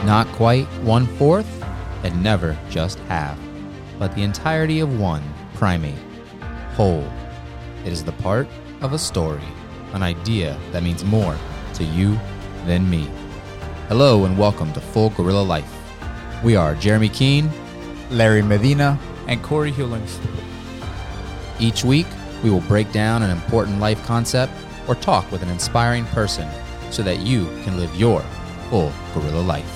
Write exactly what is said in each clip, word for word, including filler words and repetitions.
Not quite one-fourth, and never just half, but the entirety of one primate, whole. It is the part of a story, an idea that means more to you than me. Hello and welcome to Full Gorilla Life. We are Jeremy Keene, Larry Medina, and Corey Hewlings. Each week, we will break down an important life concept or talk with an inspiring person so that you can live your full gorilla life.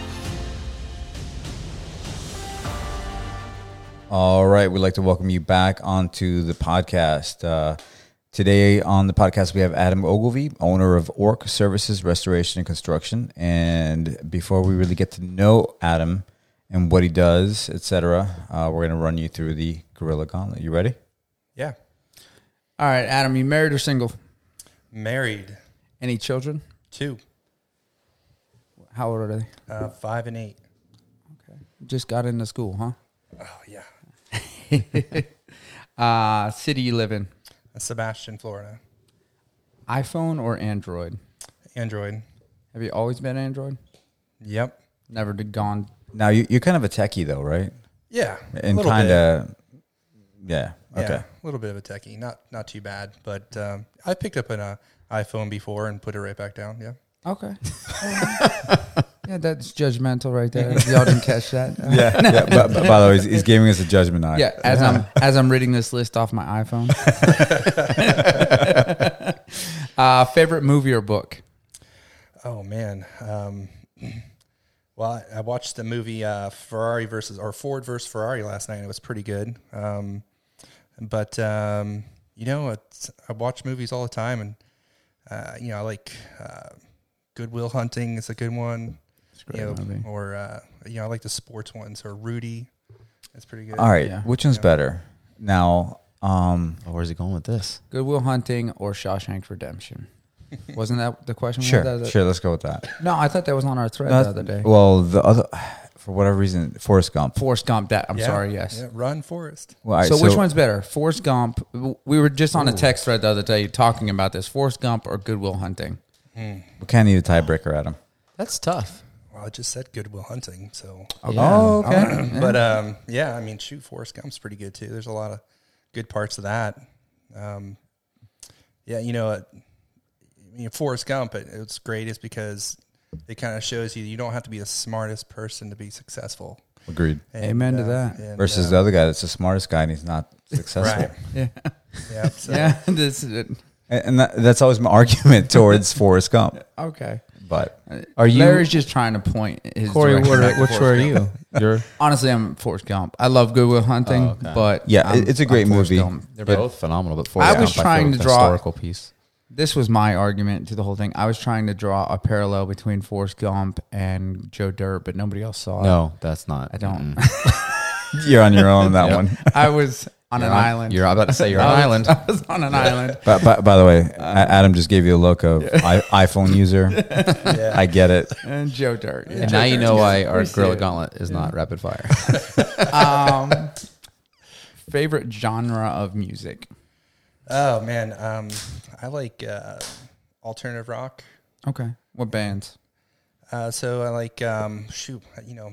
All right, we'd like to welcome you back onto the podcast. Uh, today on the podcast, we have Adam Ogilvie, owner of Orc Services Restoration and Construction. And before we really get to know Adam and what he does, et cetera, uh, we're going to run you through the Gorilla Gauntlet. You ready? Yeah. All right, Adam, you married or single? Married. Any children? Two. How old are they? Uh, five and eight. Okay. Just got into school, huh? Oh, yeah. uh, city you live in? Sebastian, Florida. iPhone or Android? Android. Have you always been Android? Yep. Never did gone. Now, you, you're kind of a techie, though, right? Yeah. And kind of, yeah, okay. Yeah, a little bit of a techie. Not not too bad. But um, I picked up an uh, iPhone before and put it right back down. Yeah. Okay. Yeah, that's judgmental right there. Y'all didn't catch that. Uh, Yeah, yeah. But, but by the way, he's, he's giving us a judgment eye. Yeah, as I'm as I'm reading this list off my iPhone. uh, favorite movie or book? Oh, man. Um, well, I, I watched the movie uh, Ferrari versus, or Ford versus Ferrari last night. It was pretty good. Um, but, um, you know, it's, I watch movies all the time. And, uh, you know, I like uh, Good Will Hunting is a good one. You know, movie. or uh, you know, I like the sports ones. Or Rudy, that's pretty good. All right, Yeah. which one's Yeah. better? Now, um, Oh, where's he going with this? Good Will Hunting or Shawshank Redemption? Wasn't that the question? we sure, had the other- sure, let's go with that. No, I thought that was on our thread No, the other day. Well, the other, for whatever reason, Forrest Gump. Forrest Gump. That I'm Yeah. sorry. Yes. Yeah, Run, Forrest. Well, all right, so, which one's better, Forrest Gump? We were just on a text thread the other day talking about this. Forrest Gump or Good Will Hunting? We can't need a tiebreaker, Adam. That's tough. Well, I just said Good Will Hunting, so. Okay. Oh, okay. But um, yeah, I mean, shoot, Forrest Gump's pretty good too. There's a lot of good parts of that. Um, yeah, you know, it, I mean, Forrest Gump, it, it's great is because it kind of shows you you don't have to be the smartest person to be successful. Agreed. And, Amen to uh, that. and, Versus uh, the other guy that's the smartest guy and he's not successful. Right. Yeah. Yeah. So, Yeah. This is it. And, and that, that's always my argument towards Forrest Gump. Okay. But Are you, Larry's just trying to point his Corey? direction What, back to which Forrest were Gump. you? You're. Honestly, I'm Forrest Gump. I love Good Will Hunting, Oh, okay. but Yeah, I'm- it's a great I'm Forrest movie. Gump. They're But- both phenomenal, but I Forrest was Gump, trying feel, to the draw- historical piece. This was my argument to the whole thing. I was trying to draw a parallel between Forrest Gump and Joe Dirt, but nobody else saw it. No, that's not. I don't. you're on your own on that Yep. one. I was on You're an island. You're about to say you're on I an was- island. I was on an island. But, but by the way, A- Adam just gave you a look of I, iPhone user. yeah. I get it. And Joe Dirt. Yeah. And now you know why our We see Gorilla it. Gauntlet is not rapid fire. Um, favorite genre of music? Oh man, um, I like uh, alternative rock. Okay. What bands? Uh, so I like um, shoot, you know,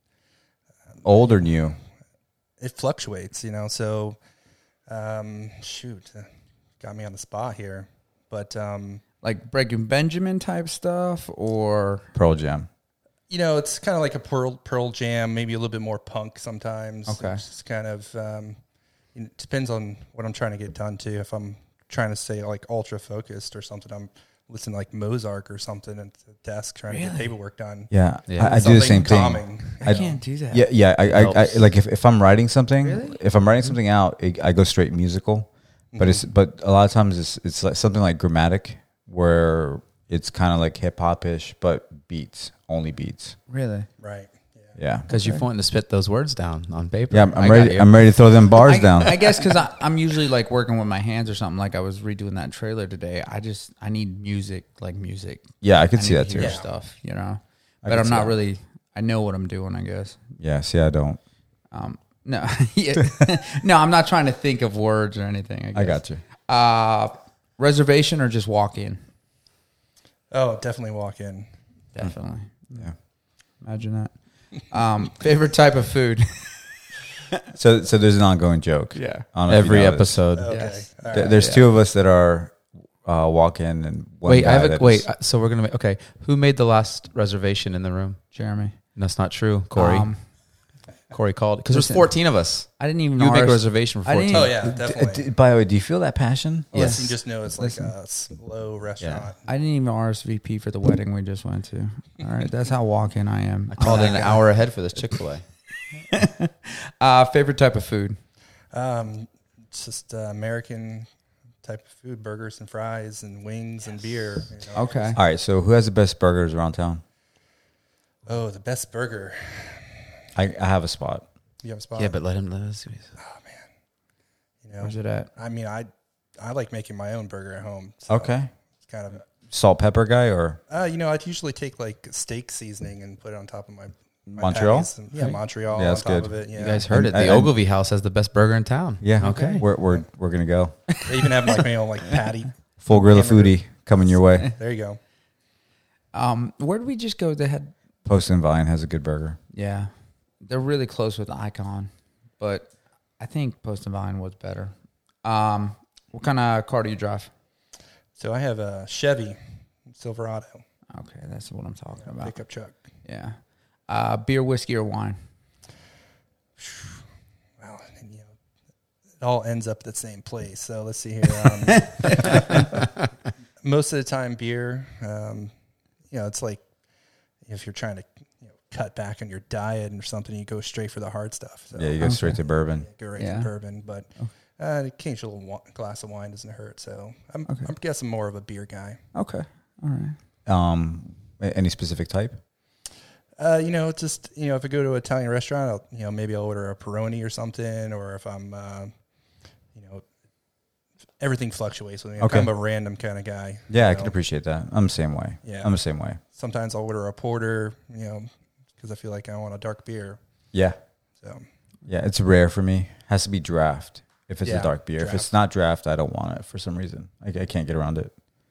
Old or new? it fluctuates, you know. So um, shoot, uh, got me on the spot here, but um, Like Breaking Benjamin type stuff, or Pearl Jam. you know, it's kind of like a Pearl Pearl Jam, maybe a little bit more punk sometimes. Okay. It's just kind of um, it depends on what I'm trying to get done too. If I'm trying to stay like ultra focused or something, I'm listening to like Mozart or something at the desk trying to get Really? paperwork done. Yeah, Yeah. I, I do the Something same thing. calming. I can't do that. Yeah, yeah. I, I, I Helps. like if, if I'm writing something, Really? if I'm writing something out, it, I go straight musical. But it's but a lot of times it's it's like something like Grammatic, where it's kind of like hip hop ish, but beats only beats. Really? Right. Yeah. Yeah, Because you're wanting to spit those words down on paper. yeah. I'm, I I'm got ready. you. I'm ready to throw them bars I, down. I guess because I'm usually like working with my hands or something. Like I was redoing that trailer today. I just I need music, like music. yeah, I can I see need that to too. hear Yeah. stuff, you know. I But can I'm see not that. really. I know what I'm doing. I guess. see, I don't. Um, no, yeah. no, I'm not trying to think of words or anything. I, guess. I got you. Uh, reservation or just walk in? Oh, definitely walk in. Definitely. Yeah. Imagine that. Um, favorite type of food? So, so there's an ongoing joke. Yeah. I don't know if you Every know this. episode. Okay. Yes. All Th- right. There's Yeah. two of us that are uh, walk in and one Wait, I guy have a that wait. is- uh, So we're gonna make okay. Who made the last reservation in the room? Jeremy. That's not true, Corey. Um, Corey called because there's listen, fourteen of us. I didn't even You would make a R S reservation for I didn't fourteen. Oh yeah, D- definitely. d- by the way, do you feel that passion? Unless Yes. you just know it's like Listen. a slow restaurant. I didn't even R S V P for the wedding we just went to. All right, that's how walk-in I am. I called in an hour ahead for this Chick-fil-A. Uh, favorite type of food? Um, it's just uh, American type of food: burgers and fries and wings and beer. You know? Okay. All right. So who has the best burgers around town? Oh, the best burger. I, I have a spot. You have a spot? Yeah, but let him let us. you know, Where's it at? I mean, I I like making my own burger at home. So Okay. It's kind of. Salt pepper guy or Uh, you know, I'd usually take like steak seasoning and put it on top of my, my Montreal? patties and- yeah, Montreal Yeah, on that's top good. of it. Yeah. You guys heard And- it. The and- Ogilvy House has the best burger in town. yeah. Okay. We're we're we're gonna go. They even have like my own like patty. Full grill of Hamburger. foodie coming your way. There you go. Um, where did we just go? They had, Post and Vine has a good burger. yeah, they're really close with Icon, but I think Post and Vine was better. Um, what kind of car do you drive? So I have a Chevy Silverado Okay, that's what I'm talking about. pickup truck. Yeah. Uh, beer, whiskey, or wine? Wow, and, you know, it all ends up at the same place. So let's see here. Um, most of the time, beer. Um, you know, it's like if you're trying to you know, cut back on your diet or something, you go straight for the hard stuff. So Yeah, you go straight Okay. to bourbon. go right Yeah. to bourbon, but uh, an occasional wa- glass of wine doesn't hurt. So I'm, Okay. I'm guessing more of a beer guy. Okay. All right. Um, a- any specific type? Uh, you know, it's just you know, if I go to an Italian restaurant, I'll, you know, maybe I'll order a Peroni or something, or if I'm, uh, you know, everything fluctuates with me. I'm Okay. kind of a random kind of guy. Yeah, you I know. can appreciate that. I'm the same way. Yeah. I'm the same way. Sometimes I'll order a porter, you know, because I feel like I want a dark beer. Yeah. So Yeah, it's rare for me. Has to be draft if it's Yeah, a dark beer. If it's draft. not draft, I don't want it for some reason. I, I can't get around it.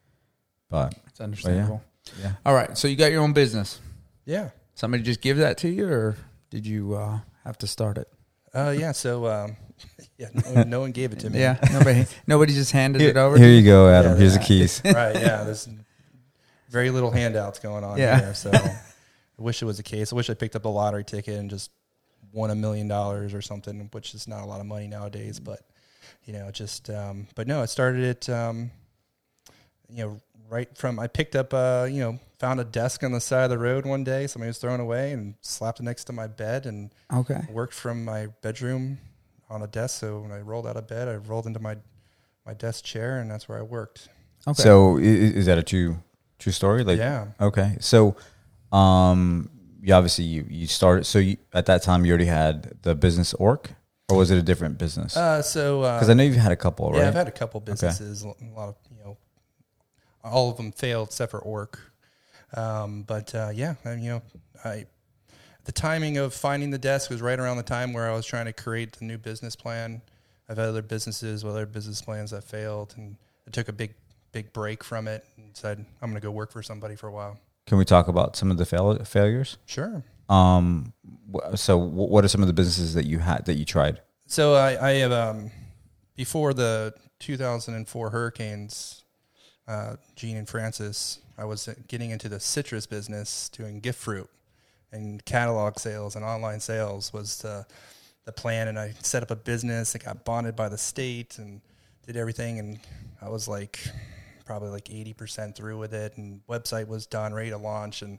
But It's understandable. yeah, All right. So you got your own business. yeah, Somebody just give that to you, or did you uh, have to start it? uh, yeah. So um, yeah, no, one- no one gave it to me. Yeah. Nobody. Nobody just handed here, it over. here to you go, Adam. Yeah, Here's the yeah. keys. Right. Yeah. There's very little handouts going on Yeah. here. So I wish it was the case. I wish I picked up a lottery ticket and just won a million dollars or something, which is not a lot of money nowadays. But you know, just um, but no, I started it. Um, you know, right from I picked up. Uh, you know, found a desk on the side of the road one day. Somebody was throwing away and slapped it next to my bed and Okay. worked from my bedroom on a desk. So when I rolled out of bed, I rolled into my my desk chair, and that's where I worked. Okay. So i- i- is that a true true story? Like, yeah. okay. So, um, you obviously you you started. So you, at that time, you already had the business Orc, or was it a different business? Uh, so Because I know you've had a couple, right? yeah, I've had a couple businesses. A lot of you know, all of them failed except for Orc. Um, but uh, yeah, and, you know, I the timing of finding the desk was right around the time where I was trying to create the new business plan. I've had other businesses with other business plans that failed, and I took a big big break from it and said I'm going to go work for somebody for a while. Can we talk about some of the fail- failures? Sure. Um, wh- so wh- what are some of the businesses that you had that you tried? So I, I have um, before the two thousand four hurricanes, uh, Gene and Francis, I was getting into the citrus business, doing gift fruit and catalog sales and online sales was the the plan. And I set up a business. I got bonded by the state and did everything. And I was like probably like eighty percent through with it. And website was done, ready to launch. And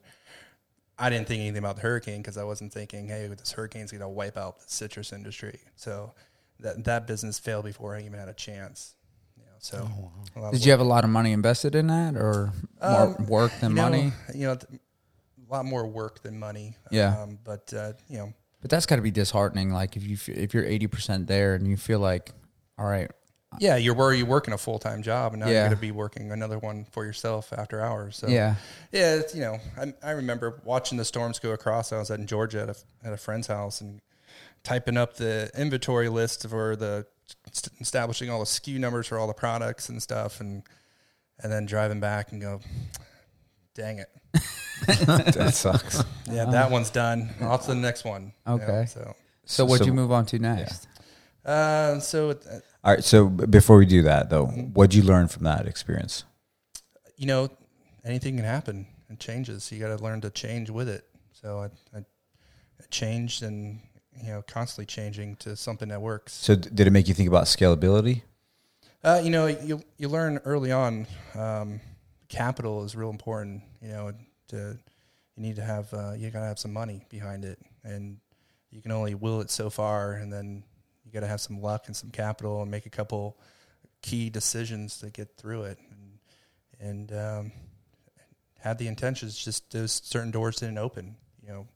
I didn't think anything about the hurricane because I wasn't thinking, hey, this hurricane's going to wipe out the citrus industry. So that that business failed before I even had a chance. You know, so a lot of Did you have a lot of money invested in that, or more Um, work than you know, money? You know, th- a lot more work than money. Yeah. Um, but uh, you know, But that's got to be disheartening. Like if you f- if you're eighty percent there and you feel like, all right, yeah, you're where you're working a full time job, and now Yeah. you're going to be working another one for yourself after hours. So yeah, yeah, it's, you know, I, I remember watching the storms go across. I was in Georgia at a, at a friend's house and typing up the inventory list for the st- establishing all the S K U numbers for all the products and stuff, and and then driving back and go, dang it, That sucks. Yeah, that one's done. On to the next one. you know, Okay. so, So what'd So- you move on to next? uh, so uh, All right. So b- before we do that, though, what'd you learn from that experience? you know, anything can happen and changes. You got to learn to change with it. So I, I, I changed and, you know, constantly changing to something that works. So d- did it make you think about scalability? Uh, you know, you you learn early on. Um, capital is real important. You know, to you need to have uh, you gotta have some money behind it, and you can only will it so far, and then you gotta have some luck and some capital, and make a couple key decisions to get through it, and and um, had the intentions. Just those certain doors didn't open. You know,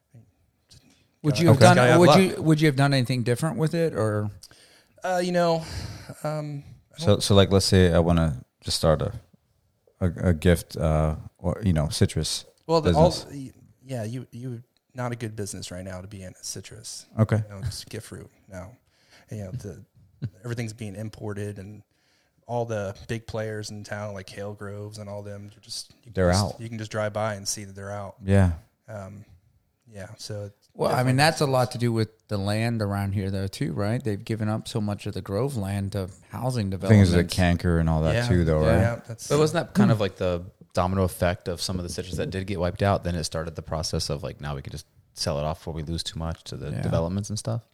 Would Gotta- you have okay. Gotta done? have Would luck. you Would you have done anything different with it, or uh, you know, um, I So, so like, let's say I want to just start a, a, a gift, uh, or you know, citrus. well, the, all, business. yeah, you you not a good business right now to be in citrus. Okay. You know, just gift fruit now. You know, the, everything's being imported, and all the big players in town, like Hale Groves and all them, they're just you can They're just- out. You can just drive by and see that they're out. Yeah. Um, yeah, so it's well, I definitely mean, that's a makes lot sense. to do with the land around here, though, too, right? They've given up so much of the Grove land to housing Things development. like canker and all that Yeah, too, though, yeah, right? yeah, that's But wasn't that kind of like the domino effect of some of the citrus that did get wiped out? Then it started the process of like, now we can just sell it off before we lose too much to the Yeah. developments and stuff.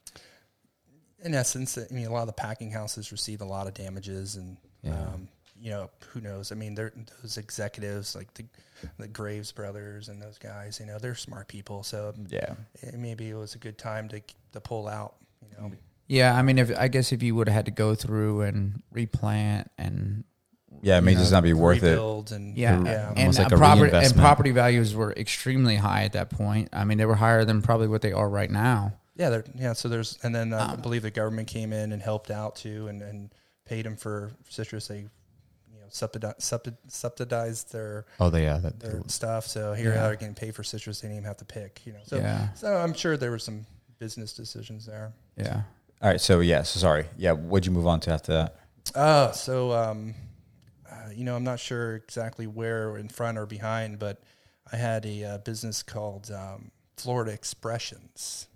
in essence. I mean, a lot of the packing houses received a lot of damages, and Yeah. um, you know, who knows? I mean, they're those executives like the the Graves brothers and those guys. You know, they're smart people, so Yeah. it, maybe it was a good time to to pull out. You know, Yeah, I mean, if I guess if you would have had to go through and replant and Yeah. It may you just know, not be worth it. rebuild and yeah, yeah. and Almost like uh, a property and reinvestment. property values were extremely high at that point. I mean, they were higher than probably what they are right now. Yeah, there, yeah. So there's, and then uh, I Um, believe the government came in and helped out too, and, and paid them for citrus. They, you know, subsidized, subsidized their Oh, they, yeah. That, their stuff. So here Yeah. they're getting paid for citrus. They didn't even have to pick. You know, so Yeah. so I'm sure there were some business decisions there. Yeah. All right. So yeah. So sorry. Yeah. What'd you move on to after that? Uh, so um, uh, you know, I'm not sure exactly where in front or behind, but I had a uh, business called um, Florida Expressions.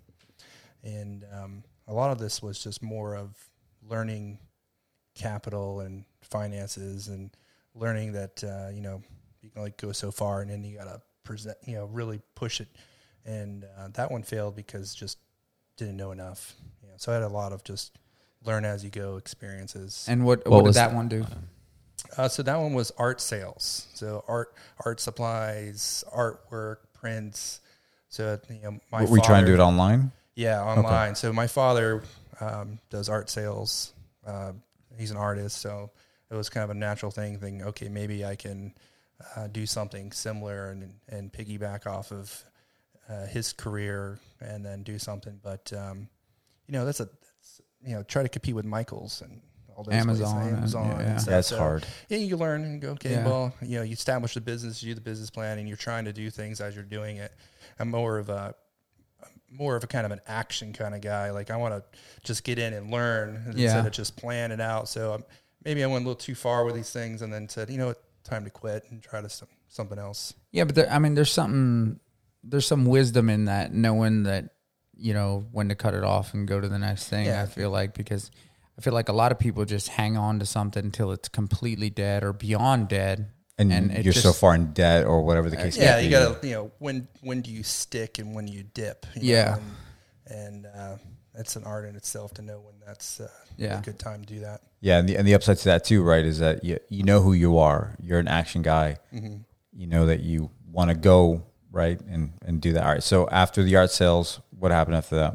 And um, a lot of this was just more of learning capital and finances, and learning that uh, you know, you can only go so far, and then you gotta present, you know, really push it. And uh, that one failed because just didn't know enough. You know, so I had a lot of just learn as you go experiences. And what What what, did was that the- one do? Uh, so that one was art sales. So art, art supplies, artwork, prints. So you know, my Were we trying to do it father- online? Yeah, online. So my father um, does art sales. Uh, he's an artist, so it was kind of a natural thing. Thinking, okay, maybe I can uh, do something similar and and piggyback off of uh, his career, and then do something. But um, you know, that's a that's, you know, try to compete with Michaels and all those Amazon places, and- Amazon. yeah, and yeah. stuff. That's So, hard. yeah, you learn and go, okay, Yeah. well, you know, you establish the business, you do the business plan, and you're trying to do things as you're doing it. I'm more of a more of a kind of an action kind of guy. Like I want to just get in and learn Yeah. instead of just plan it out. So um, maybe I went a little too far with these things, and then said, you know what, time to quit and try to some, something else. Yeah, but there, I mean, there's something, there's some wisdom in that, knowing that, you know, when to cut it off and go to the next thing. Yeah. I feel like, because I feel like a lot of people just hang on to something until it's completely dead or beyond dead. And, And it you're so just- far in debt or whatever the case Yeah, may you be. got to, you know, when when do you stick and when do you dip? you Yeah. know, and, and uh, it's an art in itself to know when that's uh, Yeah. a good time to do that. Yeah, and the, and the upside to that too, right, is that you, you know who you are. You're an action guy. Mm-hmm. You know that you want to go, right, and, and do that. All right, so after the art sales, what happened after that?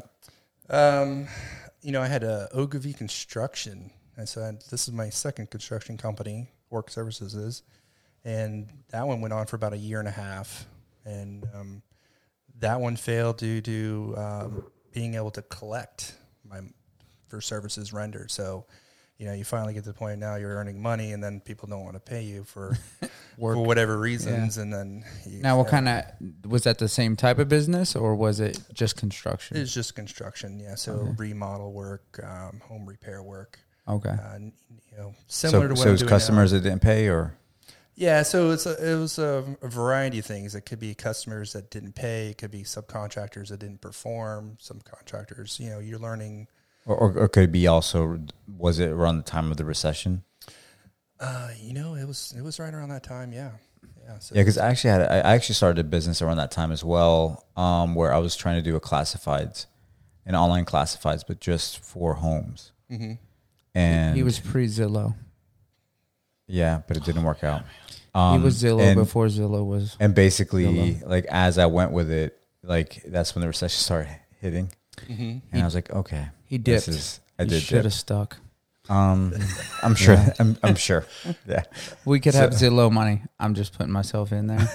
Um, you know, I had a Ogilvy Construction. And so I, this is my second construction company, Work Services is. And that one went on for about a year and a half. And um, that one failed due to um, being able to collect my for services rendered. So, you know, you finally get to the point now you're earning money, and then people don't want to pay you for Work. for whatever reasons. And then you, Now, what uh, kind of, was that the same type of business, or was it just construction? It's just construction, yeah. So Okay. remodel work, um, home repair work. Okay. Uh, you know, So, similar to what so I'm it's doing customers that didn't pay, or now. Yeah, so it's a, it was a, a variety of things. It could be customers that didn't pay. It could be subcontractors that didn't perform. Some contractors, you know, you're learning. Or, or, or could it be also, was it around the time of the recession? Uh, you know, it was it was right around that time. Yeah, yeah. So Yeah, because I actually had I actually started a business around that time as well, um, where I was trying to do a classifieds, an online classifieds, but just for homes. Mm-hmm. And He was pre Zillow. yeah, but it didn't work out. Um, He was Zillow and, before Zillow was. and basically, Zillow. like as I went with it, like that's when the recession started hitting, Mm-hmm. and I was like, okay, He this dipped. is I He did should dip. have stuck. Um, I'm sure. Yeah. I'm, I'm sure. Yeah. We could So- have Zillow money. I'm just putting myself in there.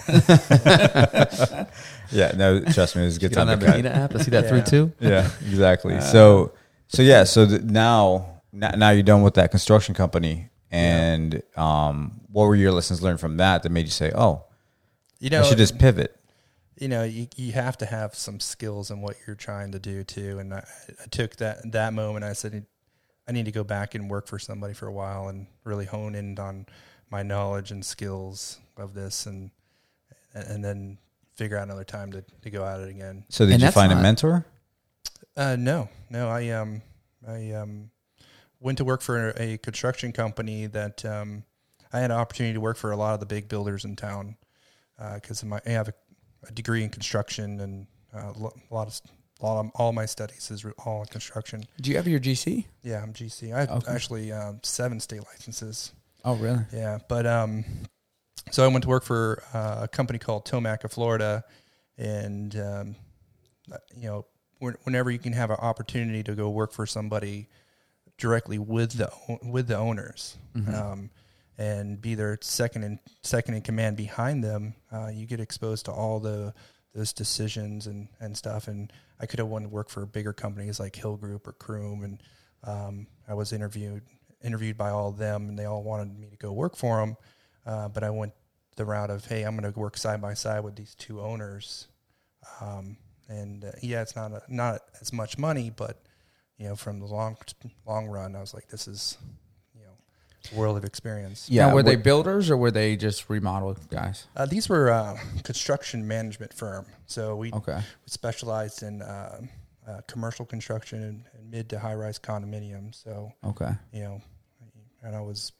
Yeah. No, trust me, it was a good Get on time that to cut. Bonita app. I see that Yeah. through too. Yeah, exactly. so, so yeah, so th- now, now, now you're done with that construction company, and um, what were your lessons learned from that that made you say, "Oh, You I know, should just pivot"? you know, you you have to have some skills in what you're trying to do too. And I, I took that that moment. I said, I need to go back and work for somebody for a while and really hone in on my knowledge and skills of this, and and then figure out another time to, to go at it again. So, did And you that's find a not- mentor? Uh, no, no. I um, I um, went to work for a construction company that um, I had an opportunity to work for a lot of the big builders in town because my I have a, a degree in construction and uh, lo- a lot of a lot of all my studies is all in construction. Do you have your G C? Yeah, I'm G C. I have Okay. actually um, seven state licenses. Oh, really? Yeah, but um, so I went to work for uh, a company called Tomac of Florida, and um, you know, wh- whenever you can have an opportunity to go work for somebody directly with the o- with the owners, Mhm. um, and be their second in second in command behind them, uh, you get exposed to all the those decisions and, and stuff. And I could have wanted to work for bigger companies like Hill Group or Croom, and um, I was interviewed interviewed by all of them, and they all wanted me to go work for them. Uh, but I went the route of, hey, I'm going to work side by side with these two owners. Um, and uh, yeah, it's not a, not as much money, but you know, from the long long run, I was like, this is, you know, a world of experience. Yeah. Now, were they what- builders or were they just remodel guys? Uh, these were uh, construction management firm, so we, Okay. we specialized in uh, uh, commercial construction and, and mid to high rise condominiums. So Okay. you know, and I was,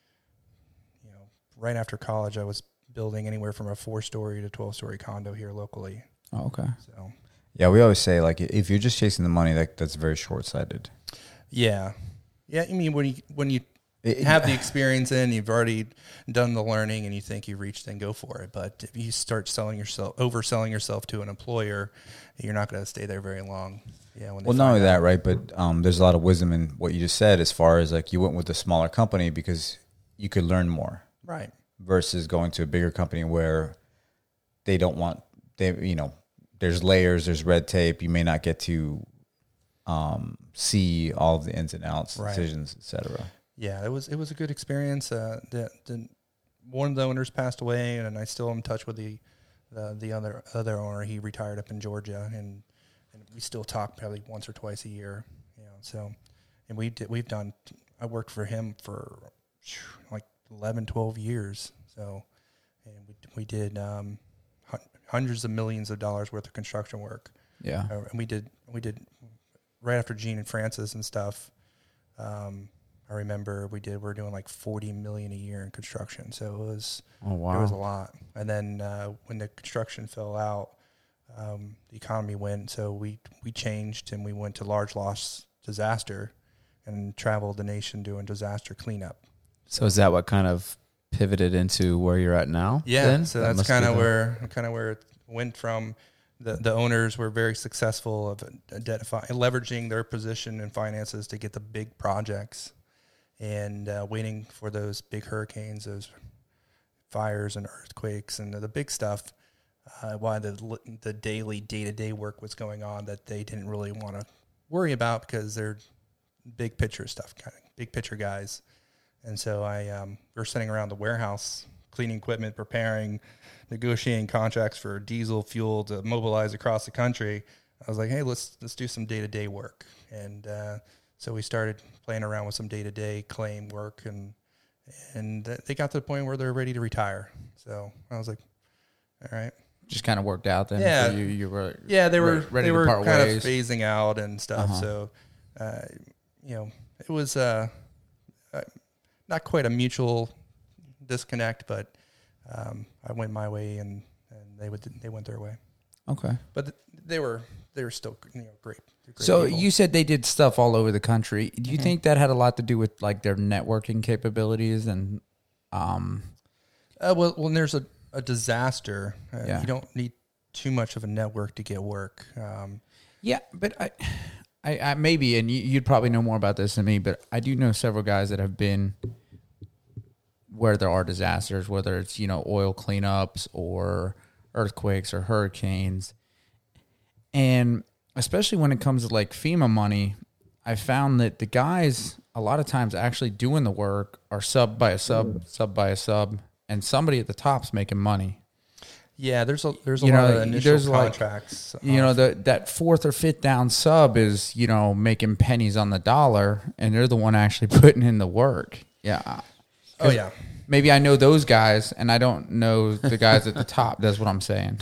you know, right after college, I was building anywhere from a four story to twelve story condo here locally. Oh, okay. So Yeah, we always say like if you're just chasing the money, like that's very short sighted. yeah, yeah. I mean, when you when you have the experience in, you've already done the learning, and you think you've reached, then go for it. But if you start selling yourself, overselling yourself to an employer, you're not going to stay there very long. Yeah. When they Well, not find only out. that, right? But um, there's a lot of wisdom in what you just said, as far as like you went with a smaller company because you could learn more, Right. versus going to a bigger company where they don't want they you know there's layers, there's red tape. You may not get to um, see all of the ins and outs, Right. decisions, et cetera. Yeah, it was it was a good experience. Uh, the, the one of the owners passed away, and I still am in touch with the the, the other other owner. He retired up in Georgia, and, and we still talk probably once or twice a year. You know, so and we did, we've done. I worked for him for like eleven, twelve years. So and we we did um, hun- hundreds of millions of dollars worth of construction work. Yeah. Uh, and we did we did right after Gene and Francis and stuff. Um, I remember we did we were doing like forty million a year in construction, so it was Oh, wow. it was a lot. And then uh, when the construction fell out, um, the economy went, so we we changed and we went to large loss disaster and traveled the nation doing disaster cleanup. So is that what kind of pivoted into where you're at now? Yeah, then? so That that's must be kind of the- where kind of where it went from. The the owners were very successful of identifying, leveraging their position and finances to get the big projects, and uh, waiting for those big hurricanes, those fires and earthquakes and the big stuff. Uh, while the the daily day to day work was going on that they didn't really want to worry about because they're big picture stuff, kind of big picture guys. And so I um, we were sitting around the warehouse, cleaning equipment, preparing, negotiating contracts for diesel fuel to mobilize across the country. I was like, hey, let's let's do some day to day work. And uh, so we started playing around with some day to day claim work and and they got to the point where they're ready to retire. So I was like, all right. Just kind of worked out then. Yeah. For you, you were Yeah, they were re- ready they to were part kind ways. of phasing out and stuff. Uh-huh. So, uh, you know, it was uh, uh, not quite a mutual disconnect, but um, I went my way and, and they would they went their way. Okay. But they were they were still you know great. great So people. you said they did stuff all over the country. Do you mm-hmm. think that had a lot to do with like their networking capabilities and? Um, uh, well, when there's a, a disaster, uh, yeah. you don't need too much of a network to get work. Um, yeah, but I, I, I maybe, and you, you'd probably know more about this than me, but I do know several guys that have been where there are disasters, whether it's, you know, oil cleanups or earthquakes or hurricanes. And especially when it comes to like FEMA money, I found that the guys a lot of times actually doing the work are sub by a sub, sub by a sub, and somebody at the top's making money. Yeah, there's a there's a you lot know, of initial there's contracts. Like, you know, the, that fourth or fifth down sub is, you know, making pennies on the dollar, and they're the one actually putting in the work. Yeah. Oh, yeah. Maybe I know those guys, and I don't know the guys at the top. That's what I'm saying.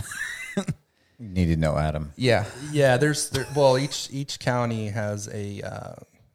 You need to know Adam. Yeah. Yeah, there's, there, well, each each county has a, uh,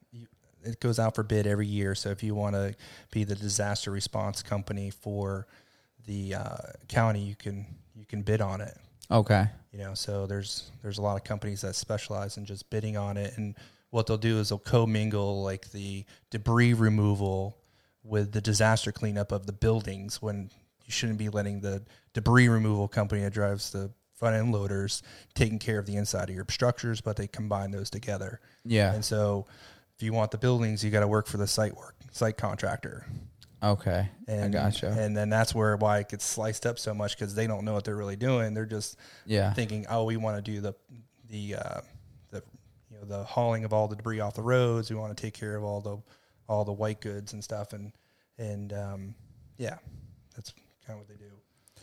it goes out for bid every year. So if you want to be the disaster response company for the uh, county, you can you can bid on it. Okay. You know, so there's there's a lot of companies that specialize in just bidding on it, and what they'll do is they'll commingle like the debris removal with the disaster cleanup of the buildings, when you shouldn't be letting the debris removal company that drives the front end loaders taking care of the inside of your structures, but they combine those together. Yeah. And so if you want the buildings, you got to work for the site work site contractor. Okay, and, I gotcha. And then that's where why it gets sliced up so much, because they don't know what they're really doing. They're just yeah. thinking, oh, we want to do the the uh, the you know the hauling of all the debris off the roads. We want to take care of all the all the white goods and stuff, and and um, yeah, that's kind of what they do.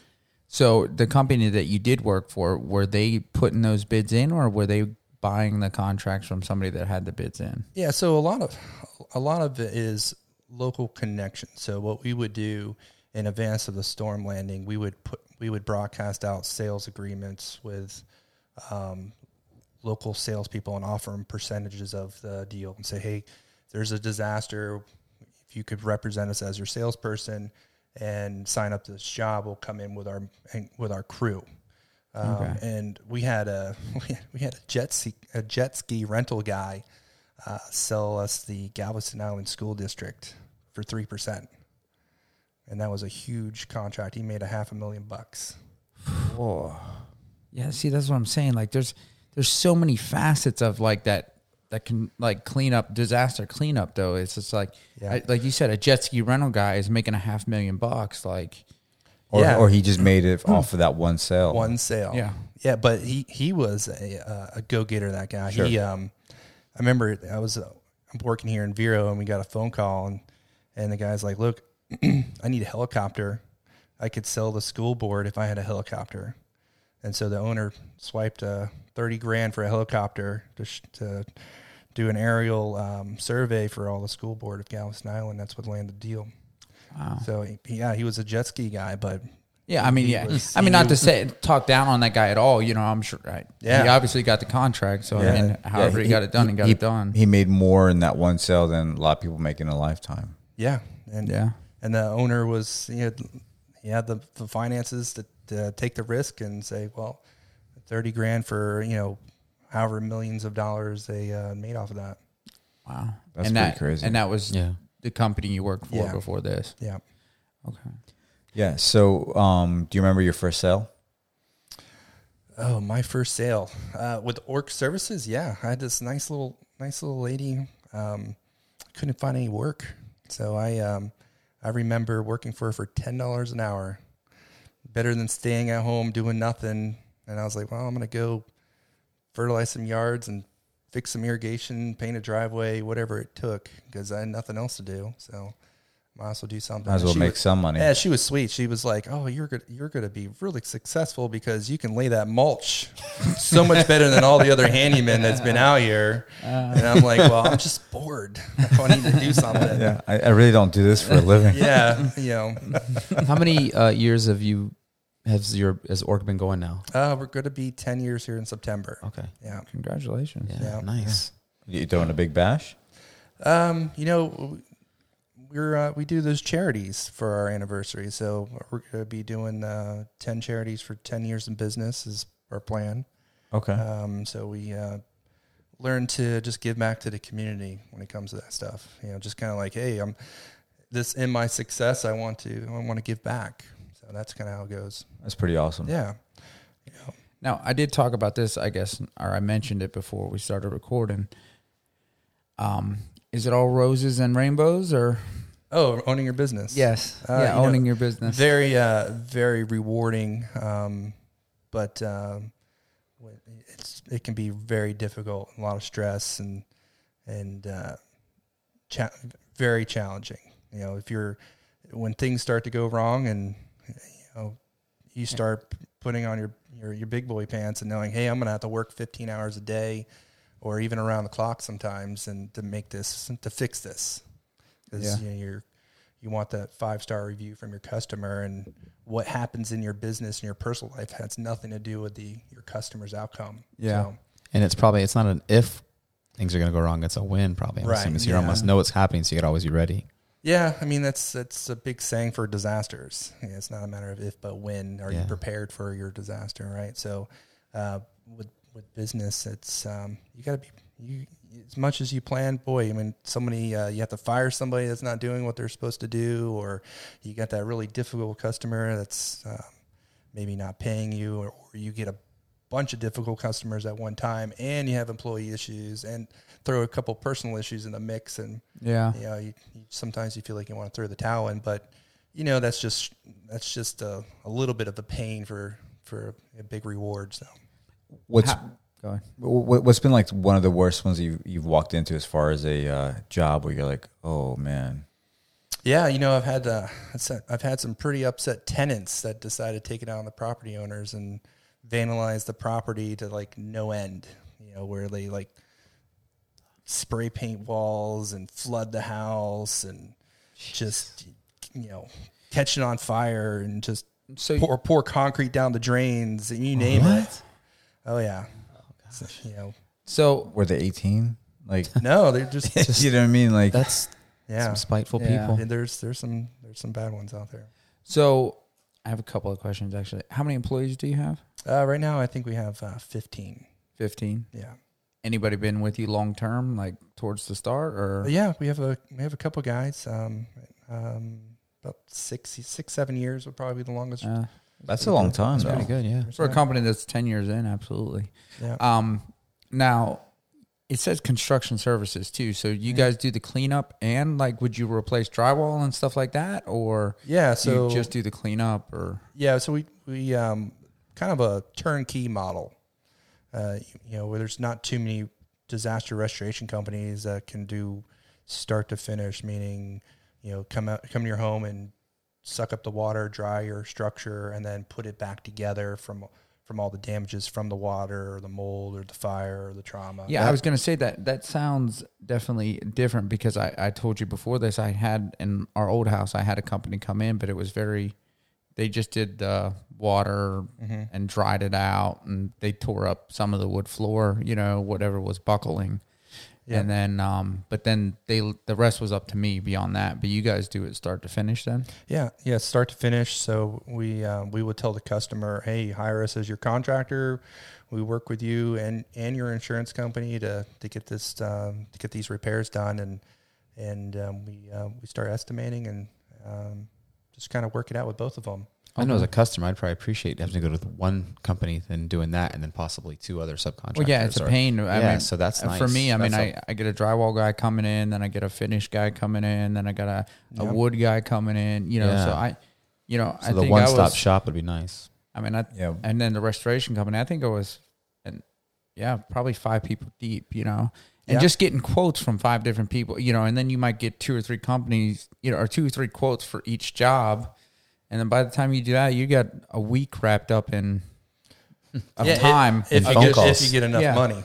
So the company that you did work for, were they putting those bids in, or were they buying the contracts from somebody that had the bids in? Yeah, so a lot of a lot of it is local connection. So what we would do in advance of the storm landing, we would put we would broadcast out sales agreements with um, local salespeople and offer them percentages of the deal and say, hey, there's a disaster. If you could represent us as your salesperson and sign up to this job, we'll come in with our with our crew. Um, okay. And we had a we had a jet ski a jet ski rental guy uh, sell us the Galveston Island School District for three percent, and that was a huge contract. He made a half a million bucks. Whoa! Yeah, see, that's what I'm saying. Like, there's there's so many facets of like that that can like clean up disaster cleanup. Though it's just like yeah. I, like you said, a jet ski rental guy is making a half million bucks. Like. Or, yeah. or he just made it off of that one sale. One sale. Yeah. Yeah, but he, he was a, uh, a go-getter, that guy. Sure. He, um, I remember I was uh, I'm working here in Vero, and we got a phone call, and, and the guy's like, look, I need a helicopter. I could sell the school board if I had a helicopter. And so the owner swiped uh, thirty grand for a helicopter to, sh- to do an aerial um, survey for all the school board of Galveston Island. That's what landed the deal. Wow. So yeah, he was a jet ski guy, but yeah, I mean, he yeah, was, I mean, not to say talk down on that guy at all. You know, I'm sure, right? Yeah. He obviously got the contract, so Yeah. I mean, however Yeah, he, got it done, he, got he, it done. He made more in that one sale than a lot of people make in a lifetime. yeah, and Yeah. and the owner was he had he had the, the finances to, to take the risk and say, well, thirty grand for you know however millions of dollars they uh, made off of that. Wow, That's and pretty that, crazy. And that was Yeah. the company you worked for Yeah. before this. Yeah. Okay. Yeah. So, um, do you remember your first sale? Oh, my first sale uh, with Orc Services. Yeah, I had this nice little, nice little lady. Um, couldn't find any work, so I, um, I remember working for her for ten dollars an hour, better than staying at home doing nothing. And I was like, well, I'm gonna go fertilize some yards and fix some irrigation, paint a driveway, whatever it took, because I had nothing else to do. So Might as well do something. Might as well She make was- some money. Yeah, she was sweet. She was like, "Oh, you're good. You're going to be really successful because you can lay that mulch so much better than all the other handymen that's been out here." And I'm like, "Well, I'm just bored. I need to do something." Yeah, I, I really don't do this for a living. Yeah, you know, How many uh, years have you has your has Orc been going now? uh, we're going to be ten years here in September. Okay. Yeah. Congratulations. Yeah. Yeah. Nice. You throwing a big bash? Um, you know, we're uh, we do those charities for our anniversary, so we're going to be doing uh, ten charities for ten years in business is our plan. Okay. Um, so we uh, learn to just give back to the community when it comes to that stuff. You know, just kind of like, hey, I'm this in my success. I want to I want to give back. So that's kind of how it goes. That's pretty awesome. Yeah. Now, I did talk about this, I guess, or I mentioned it before we started recording. Um, is it all roses and rainbows, or? Oh, owning your business. Yes. Uh, yeah, you know, owning your business. Very, uh, very rewarding, um, but um, it's it can be very difficult, a lot of stress, and and uh, cha- very challenging. You know, if you're when things start to go wrong, and you know you start putting on your your, your big boy pants and knowing, hey, I'm going to have to work fifteen hours a day, or even around the clock sometimes, and to make this to fix this. Because Yeah. you know, you're, you want that five-star review from your customer, and what happens in your business and your personal life has nothing to do with the your customer's outcome. Yeah. So, And it's probably it's not an if things are going to go wrong. It's a win, probably. I'm Right, assuming. So you yeah. almost know what's happening, so you could always be ready. yeah, I mean, that's that's a big saying for disasters. Yeah, it's not a matter of if, but when. Are Yeah. you prepared for your disaster, right? So uh, with with business, it's um, you got to be you as much as you plan. Boy, I mean, somebody uh, you have to fire somebody that's not doing what they're supposed to do, or you got that really difficult customer that's uh, maybe not paying you, or, or you get a bunch of difficult customers at one time, and you have employee issues, and throw a couple personal issues in the mix, and Yeah. you know, you, you, sometimes you feel like you want to throw the towel in, but you know, that's just that's just a, a little bit of the pain for for a big reward. So, What's How- Go ahead. what- what's been like one of the worst ones you you've walked into as far as a uh, job where you're like, oh man. yeah, you know, I've had uh, I've had some pretty upset tenants that decided to take it out on the property owners and vandalize the property to like no end. You know, where they like spray paint walls and flood the house and just you know catch it on fire and just So pour pour concrete down the drains and you name it. Oh yeah. So, you know, so Were they eighteen? Like, no, they're just you know what I mean? Like, That's yeah. some spiteful Yeah. people. And there's there's some there's some bad ones out there. so I have a couple of questions actually. How many employees do you have? Uh, right now, I think we have uh, fifteen. Fifteen. Yeah, Anybody been with you long term, like towards the start, or? But yeah. We have a we have a couple guys. Um, um, about six six seven years would probably be the longest. Uh, that's a long time. That's though. pretty good, yeah. for a company that's ten years in, absolutely. Yeah. Um, now it says construction services too. So you guys do the cleanup and like, would you replace drywall and stuff like that, or yeah. do So you just do the cleanup, or? yeah. So we we um kind of a turnkey model. Uh, you know, where there's not too many disaster restoration companies that can do start to finish, meaning, you know, come out, come to your home and suck up the water, dry your structure, and then put it back together from from all the damages from the water or the mold or the fire or the trauma. Yeah, I was going to say that that sounds definitely different because I, I told you before this, I had in our old house, I had a company come in, but it was very, they just did the water Mm-hmm. and dried it out, and they tore up some of the wood floor, you know, whatever was buckling. Yeah. And then, um, but then they, the rest was up to me beyond that, but you guys do it start to finish then? Yeah, yeah, start to finish. So we um, we would tell the customer, hey, hire us as your contractor. We work with you and, and your insurance company to to get this um, to get these repairs done, and and um, we uh, we start estimating and um, just kind of work it out with both of them. I know as a customer, I'd probably appreciate having to go to one company than doing that, and then possibly two other subcontractors. Well, yeah, it's a or- pain. I yeah, mean, so that's nice. for me. I mean, That's I, I get a drywall guy coming in, then I get a finish guy coming in, then I got a, a Yeah. wood guy coming in. You know, Yeah. so I, you know, So I the think one I stop was, shop would be nice. I mean, I, Yeah. and then the restoration company. I think it was, and yeah, probably five people deep. You know, And Yeah. just getting quotes from five different people, you know, and then you might get two or three companies, you know, or two or three quotes for each job. And then by the time you do that, you got a week wrapped up in of Yeah, it- time. if, you phone get, if calls. you get enough Yeah. money.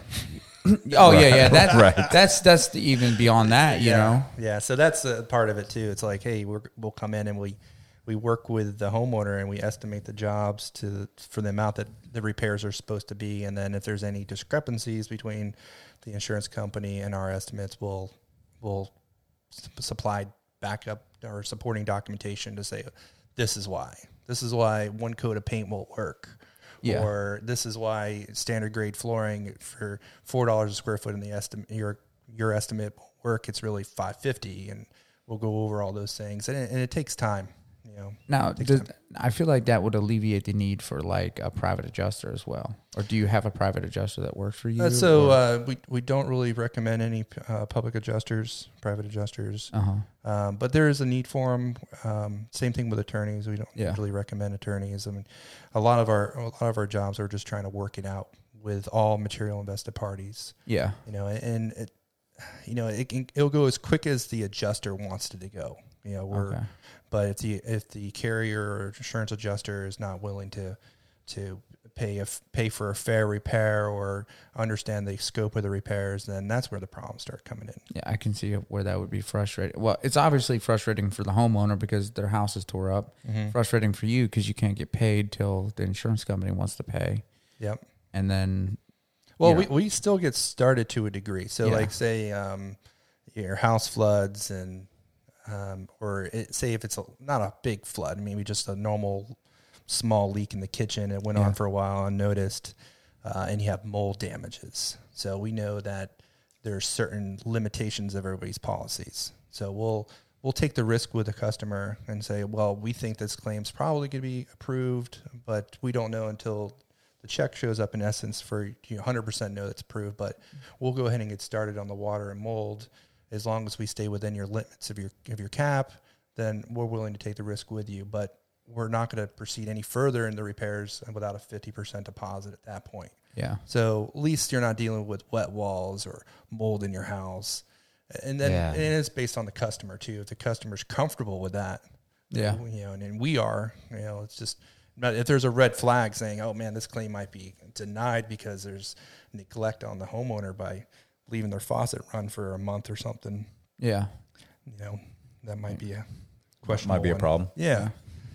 oh yeah, yeah. That's Right. that's that's the, even beyond that, you yeah. know. Yeah. So that's a part of it too. It's like, hey, we're, we'll come in and we, we work with the homeowner and we estimate the jobs to for the amount that the repairs are supposed to be. And then if there's any discrepancies between the insurance company and our estimates, we'll, we'll s- supply backup or supporting documentation to say, this is why. This is why one coat of paint won't work. Yeah. Or this is why standard grade flooring for four dollars a square foot in the estimate your your estimate won't work. It's really five fifty, and we'll go over all those things. And it, and it takes time, you know. Now, Takes does, time. I feel like that would alleviate the need for like a private adjuster as well. Or do you have a private adjuster that works for you? Uh, so or- uh, we we don't really recommend any uh, public adjusters, private adjusters. uh-huh. Um, but there is a need for them. Um, same thing with attorneys. We don't Yeah. usually recommend attorneys. I mean, a lot of our a lot of our jobs are just trying to work it out with all material invested parties. Yeah. You know, and it, you know, it can, it'll go as quick as the adjuster wants it to go. You know, we're, Okay. but if the if the carrier or insurance adjuster is not willing to to pay a f pay for a fair repair or understand the scope of the repairs, then that's where the problems start coming in. Yeah, I can see where that would be frustrating. Well, it's obviously frustrating for the homeowner because their house is tore up. Mm-hmm. Frustrating for you because you can't get paid till the insurance company wants to pay. Yep. And then, Well, you we, know. we still get started to a degree. So, Yeah. like, say um, your house floods, and um, or it, say if it's a, not a big flood, maybe just a normal small leak in the kitchen. It went Yeah. on for a while unnoticed, uh, and you have mold damages. So we know that there's certain limitations of everybody's policies. So we'll we'll take the risk with the customer and say, well, we think this claim's probably going to be approved, but we don't know until the check shows up in essence for you one hundred percent know it's approved, but we'll go ahead and get started on the water and mold. As long as we stay within your limits of your of your cap, then we're willing to take the risk with you. But we're not going to proceed any further in the repairs without a fifty percent deposit at that point. yeah. So at least you're not dealing with wet walls or mold in your house. And then Yeah. and it's based on the customer too. If the customer's comfortable with that, Yeah. you know, and, and we are, you know, it's just, but if there's a red flag saying, oh man, this claim might be denied because there's neglect on the homeowner by leaving their faucet run for a month or something, Yeah. you know, that might be a question. Might be a problem. Yeah.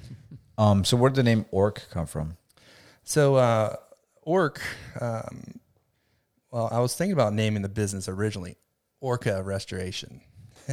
Um, so where did the name Orc come from? So, uh, Orc, um, well, I was thinking about naming the business originally Orca Restoration.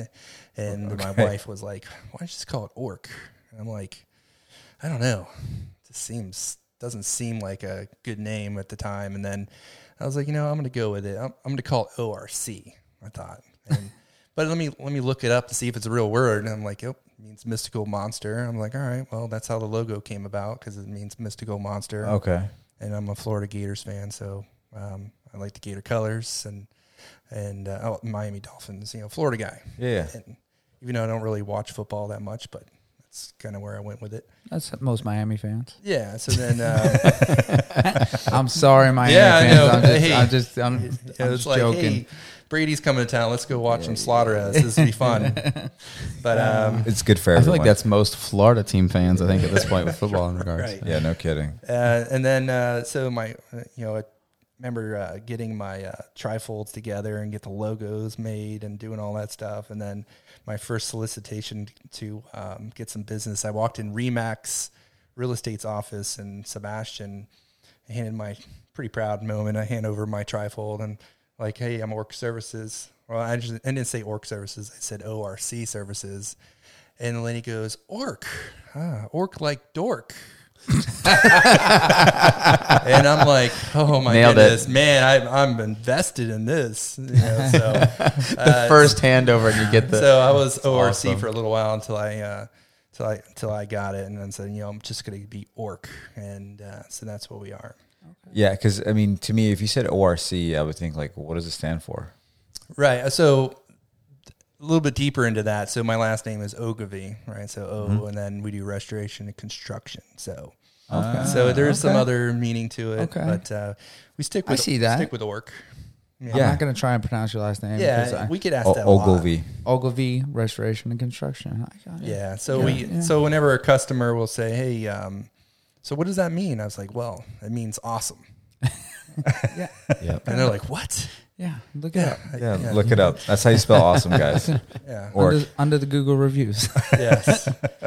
And my Okay. wife was like, why don't you just call it Orc? And I'm like, I don't know. It just seems, doesn't seem like a good name at the time. And then I was like, you know, I'm going to go with it. I'm, I'm going to call it O R C, I thought. And, but let me, let me look it up to see if it's a real word. And I'm like, oh, it means mystical monster. I'm like, all right, well, that's how the logo came about because it means mystical monster. Okay. And I'm a Florida Gators fan, so um, I like the Gator colors and and uh, oh, Miami Dolphins. You know, Florida guy. Yeah. And even though I don't really watch football that much, but that's kind of where I went with it. That's most Miami fans. Yeah. So then, uh, I'm sorry, Miami Yeah, I fans. know. I'm just, Hey. I'm just, I'm, it I'm was just like, joking. hey, Brady's coming to town. Let's go watch him slaughter us. This will be fun. But um, It's good for I feel everyone. like that's most Florida team fans, I think, at this point with football in regards. Right. Yeah, no kidding. Uh, and then, uh, so my, uh, you know, I remember uh, getting my uh, trifolds together and get the logos made and doing all that stuff. And then my first solicitation to um, get some business, I walked in Remax Real Estate's office in Sebastian. I handed my pretty proud moment. I hand over my trifold and like, hey, I'm Orc Services. Well, I, just, I didn't say Orc Services. I said O R C Services. And the lady goes, Orc, ah, Orc like dork. And I'm like, oh my Nailed it. goodness, man, I, I'm invested in this. You know, so The uh, first handover, and you get the. so I was O R C awesome. for a little while until I, uh, until I, until I got it, and then said, you know, I'm just going to be Orc, and uh, so that's what we are. Yeah, because I mean, to me, if you said O R C, I would think like, what does it stand for? Right. So a little bit deeper into that. So my last name is Ogilvy, right? So O, Mm-hmm. and then we do restoration and construction. So. Okay. So there's some Okay. other meaning to it, Okay. but uh, we stick I with see that. stick with Orc. I'm not going to try and pronounce your last name. Yeah, I, we get asked O- that a lot. Ogilvy. Ogilvy Restoration and Construction. I got it. Yeah. So Yeah, we yeah. so whenever a customer will say, "Hey, um, so what does that mean?" I was like, "Well, it means awesome." Yeah. Yep. And they're like, "What?" Yeah. Look it up. Yeah, look it up. That's how you spell awesome, guys. Yeah. Or Under, under the Google reviews. Yes.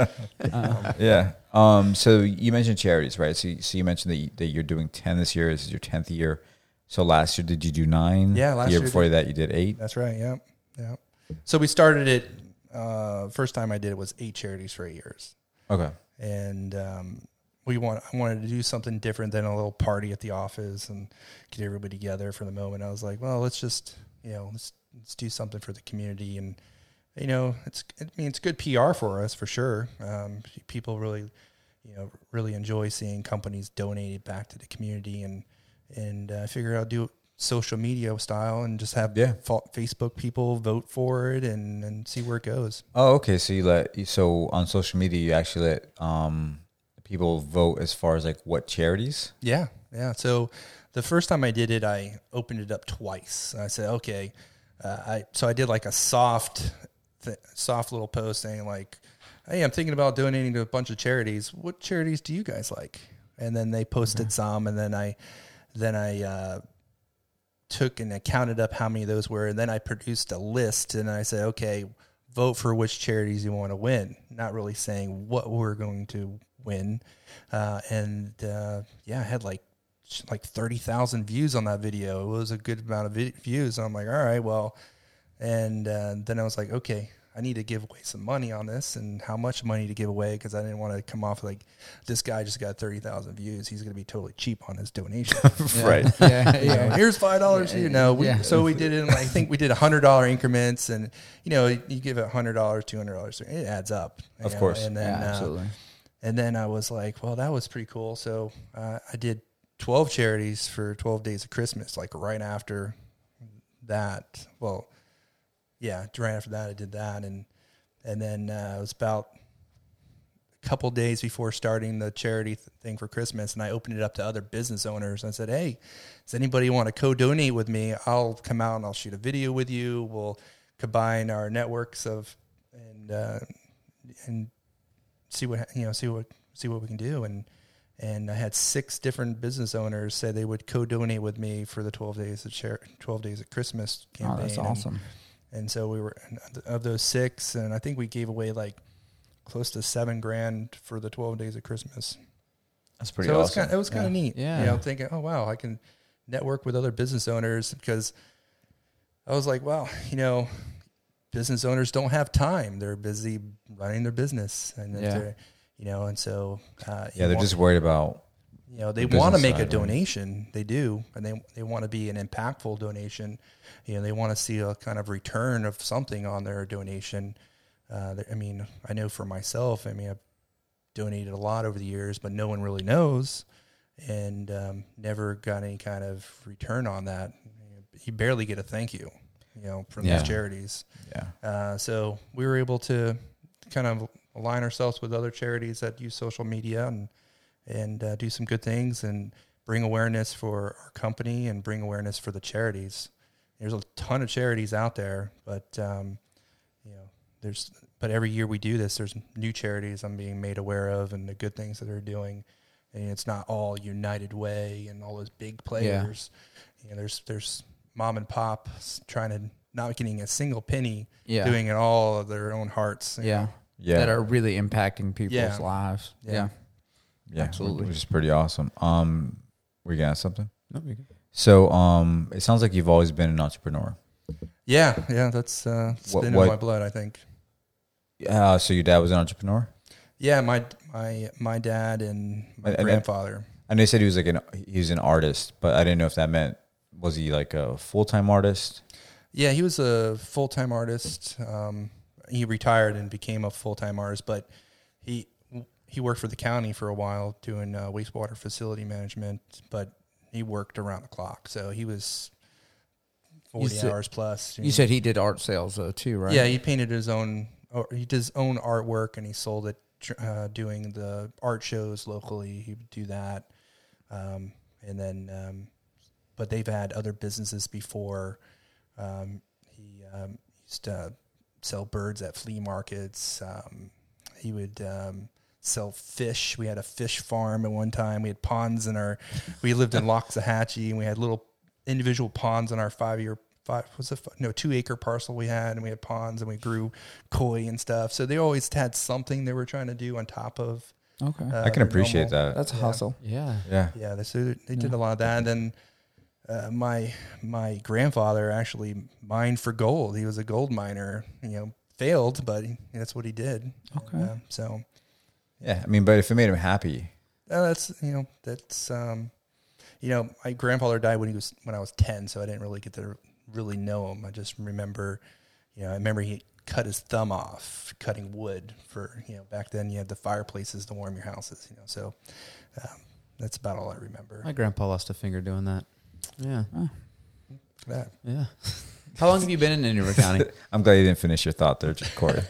yeah. Um. So you mentioned charities, right? So you, so you mentioned that, you, that you're doing ten this year. This is your tenth year. So last year, did you do nine? Yeah, last the year year before did- that, you did eight. That's right. Yeah. Yeah. So we started it. Uh, first time I did it was eight charities for eight years, Okay. and um, we want I wanted to do something different than a little party at the office and get everybody together for the moment. I was like, well, let's just you know let's let's do something for the community, and you know it's I mean it's good P R for us for sure. Um, people really you know really enjoy seeing companies donate back to the community, and and uh, I figured I'll do it social media style and just have Yeah. fa- Facebook people vote for it and, and see where it goes. Oh, okay. So you let so on social media, you actually let um people vote as far as like what charities. Yeah, yeah. So the first time I did it, I opened it up twice. I said, okay, uh, I so I did like a soft, th- soft little post saying like, hey, I'm thinking about donating to a bunch of charities. What charities do you guys like? And then they posted mm-hmm. some, and then I, then I. Uh, took and I counted up how many of those were, and then I produced a list, and I said, okay, vote for which charities you want to win, not really saying what we're going to win. Uh, and uh, yeah, I had like like thirty thousand views on that video. It was a good amount of vi- views. And I'm like, all right, well, and uh, then I was like, okay, I need to give away some money on this, and how much money to give away, because I didn't want to come off like this guy just got thirty thousand views. He's going to be totally cheap on his donation. Right. Yeah. You know, here's five dollars. You know, we, Yeah. so we did it. In, I think we did a hundred dollar increments, and you know, you give it a hundred dollars, two hundred dollars, it adds up. Of know, course. And then, Yeah, absolutely. Uh, and then I was like, well, that was pretty cool. So uh, I did twelve charities for twelve days of Christmas, like right after that. Well, yeah, right after that, I did that, and and then uh, it was about a couple days before starting the charity th- thing for Christmas, and I opened it up to other business owners. I said, hey, does anybody want to co-donate with me? I'll come out and I'll shoot a video with you. We'll combine our networks of and uh, and see what you know, see what see what we can do. And and I had six different business owners say they would co-donate with me for the twelve days of char- twelve days of Christmas campaign. Oh, that's And- awesome. And so we were of those six, and I think we gave away like close to seven grand for the twelve days of Christmas. That's pretty so awesome. it was kind of, it was kind of Yeah. neat. Yeah. You know, thinking, oh wow, I can network with other business owners, because I was like, wow, you know, business owners don't have time. They're busy running their business, and if Yeah. they're, you know, and so uh, yeah, you they're want- just worried about. you know, they the want to business make a side, right? donation. They do, and they they want to be an impactful donation. You know, they want to see a kind of return of something on their donation. Uh, I mean, I know for myself, I mean, I've donated a lot over the years, but no one really knows, and um, never got any kind of return on that. You barely get a thank you, you know, from Yeah. these charities. Yeah. Uh, so we were able to kind of align ourselves with other charities that use social media and and uh, do some good things and bring awareness for our company and bring awareness for the charities. There's a ton of charities out there, but um, you know, there's but every year we do this, there's new charities I'm being made aware of and the good things that they're doing. And it's not all United Way and all those big players. You know, there's there's mom and pop trying to not getting a single penny, Yeah. doing it all of their own hearts. you Yeah. know. Yeah. That are really impacting people's Yeah. lives. Yeah. Yeah. Yeah, Absolutely. which is pretty awesome. Um, were you gonna ask something? No, you can- So, um, it sounds like you've always been an entrepreneur. Yeah, yeah, that's uh, it's What- been what- in my blood, I think. Uh, so your dad was an entrepreneur. Yeah, my my my dad and my And- and- grandfather. I know you said he was like an he was an artist, but I didn't know if that meant was he like a full time artist? Yeah, he was a full time artist. Um, he retired and became a full time artist, but he he worked for the county for a while doing uh, wastewater facility management. But he worked around the clock, so he was forty said- hours plus. You said he did art sales though too, right? Yeah, he painted his own. Or he did his own artwork and he sold it. Uh, doing the art shows locally, he would do that, um, and then um, but they've had other businesses before. Um, he um, used to sell birds at flea markets. Um, he would um, sell fish. We had a fish farm at one time. We had ponds in our, we lived in Loxahatchee, and we had little individual ponds on our five-year, five, was it, no, two-acre parcel we had, and we had ponds, and we grew koi and stuff. So they always had something they were trying to do on top of. Okay. Uh, I can their appreciate normal- that. That's a yeah. hustle. Yeah. Yeah. Yeah, they, so they did a lot of that. And then uh, my my grandfather actually mined for gold. He was a gold miner. You know, failed, but he, that's what he did. Okay. And, uh, so Yeah. I mean, but if it made him happy, uh, that's you know that's um, you know my grandfather died when he was when I was ten, so I didn't really get to really know him. I just remember, you know, I remember he cut his thumb off cutting wood for, you know, back then you had the fireplaces to warm your houses, you know, so um, that's about all I remember. My grandpa lost a finger doing that. Yeah. That. Yeah. How long have you been in Indian County? I'm glad you didn't finish your thought there, Corey.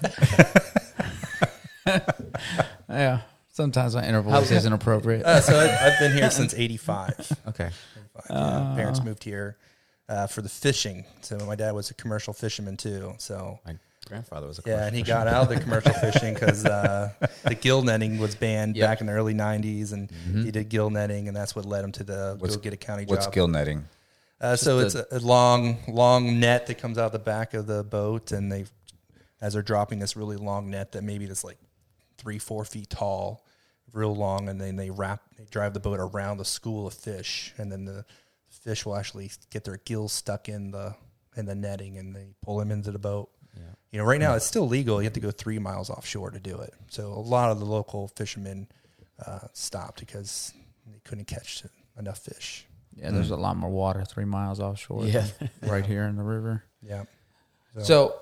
Yeah. Sometimes my inner How- voice isn't appropriate. Uh, so I, I've been here since eighty-five. Okay. Yeah, parents moved here uh, for the fishing. So my dad was a commercial fisherman too. So My grandfather was a yeah, and he got out of the commercial fishing because uh, the gill netting was banned Yep. back in the early nineties, and Mhm. he did gill netting, and that's what led him to the What's- go get a county What's job. gill netting? Uh, so it's Just a, a long, long net that comes out the back of the boat, and they, as they're dropping this really long net that maybe that's like three, four feet tall, real long, and then they wrap, they drive the boat around the school of fish, and then the fish will actually get their gills stuck in the in the netting, and they pull them into the boat. Yeah. You know, right now it's still legal. You have to go three miles offshore to do it. So a lot of the local fishermen uh, stopped because they couldn't catch enough fish. Yeah, there's a lot more water three miles offshore. Yeah. than right here in the river. Yeah. So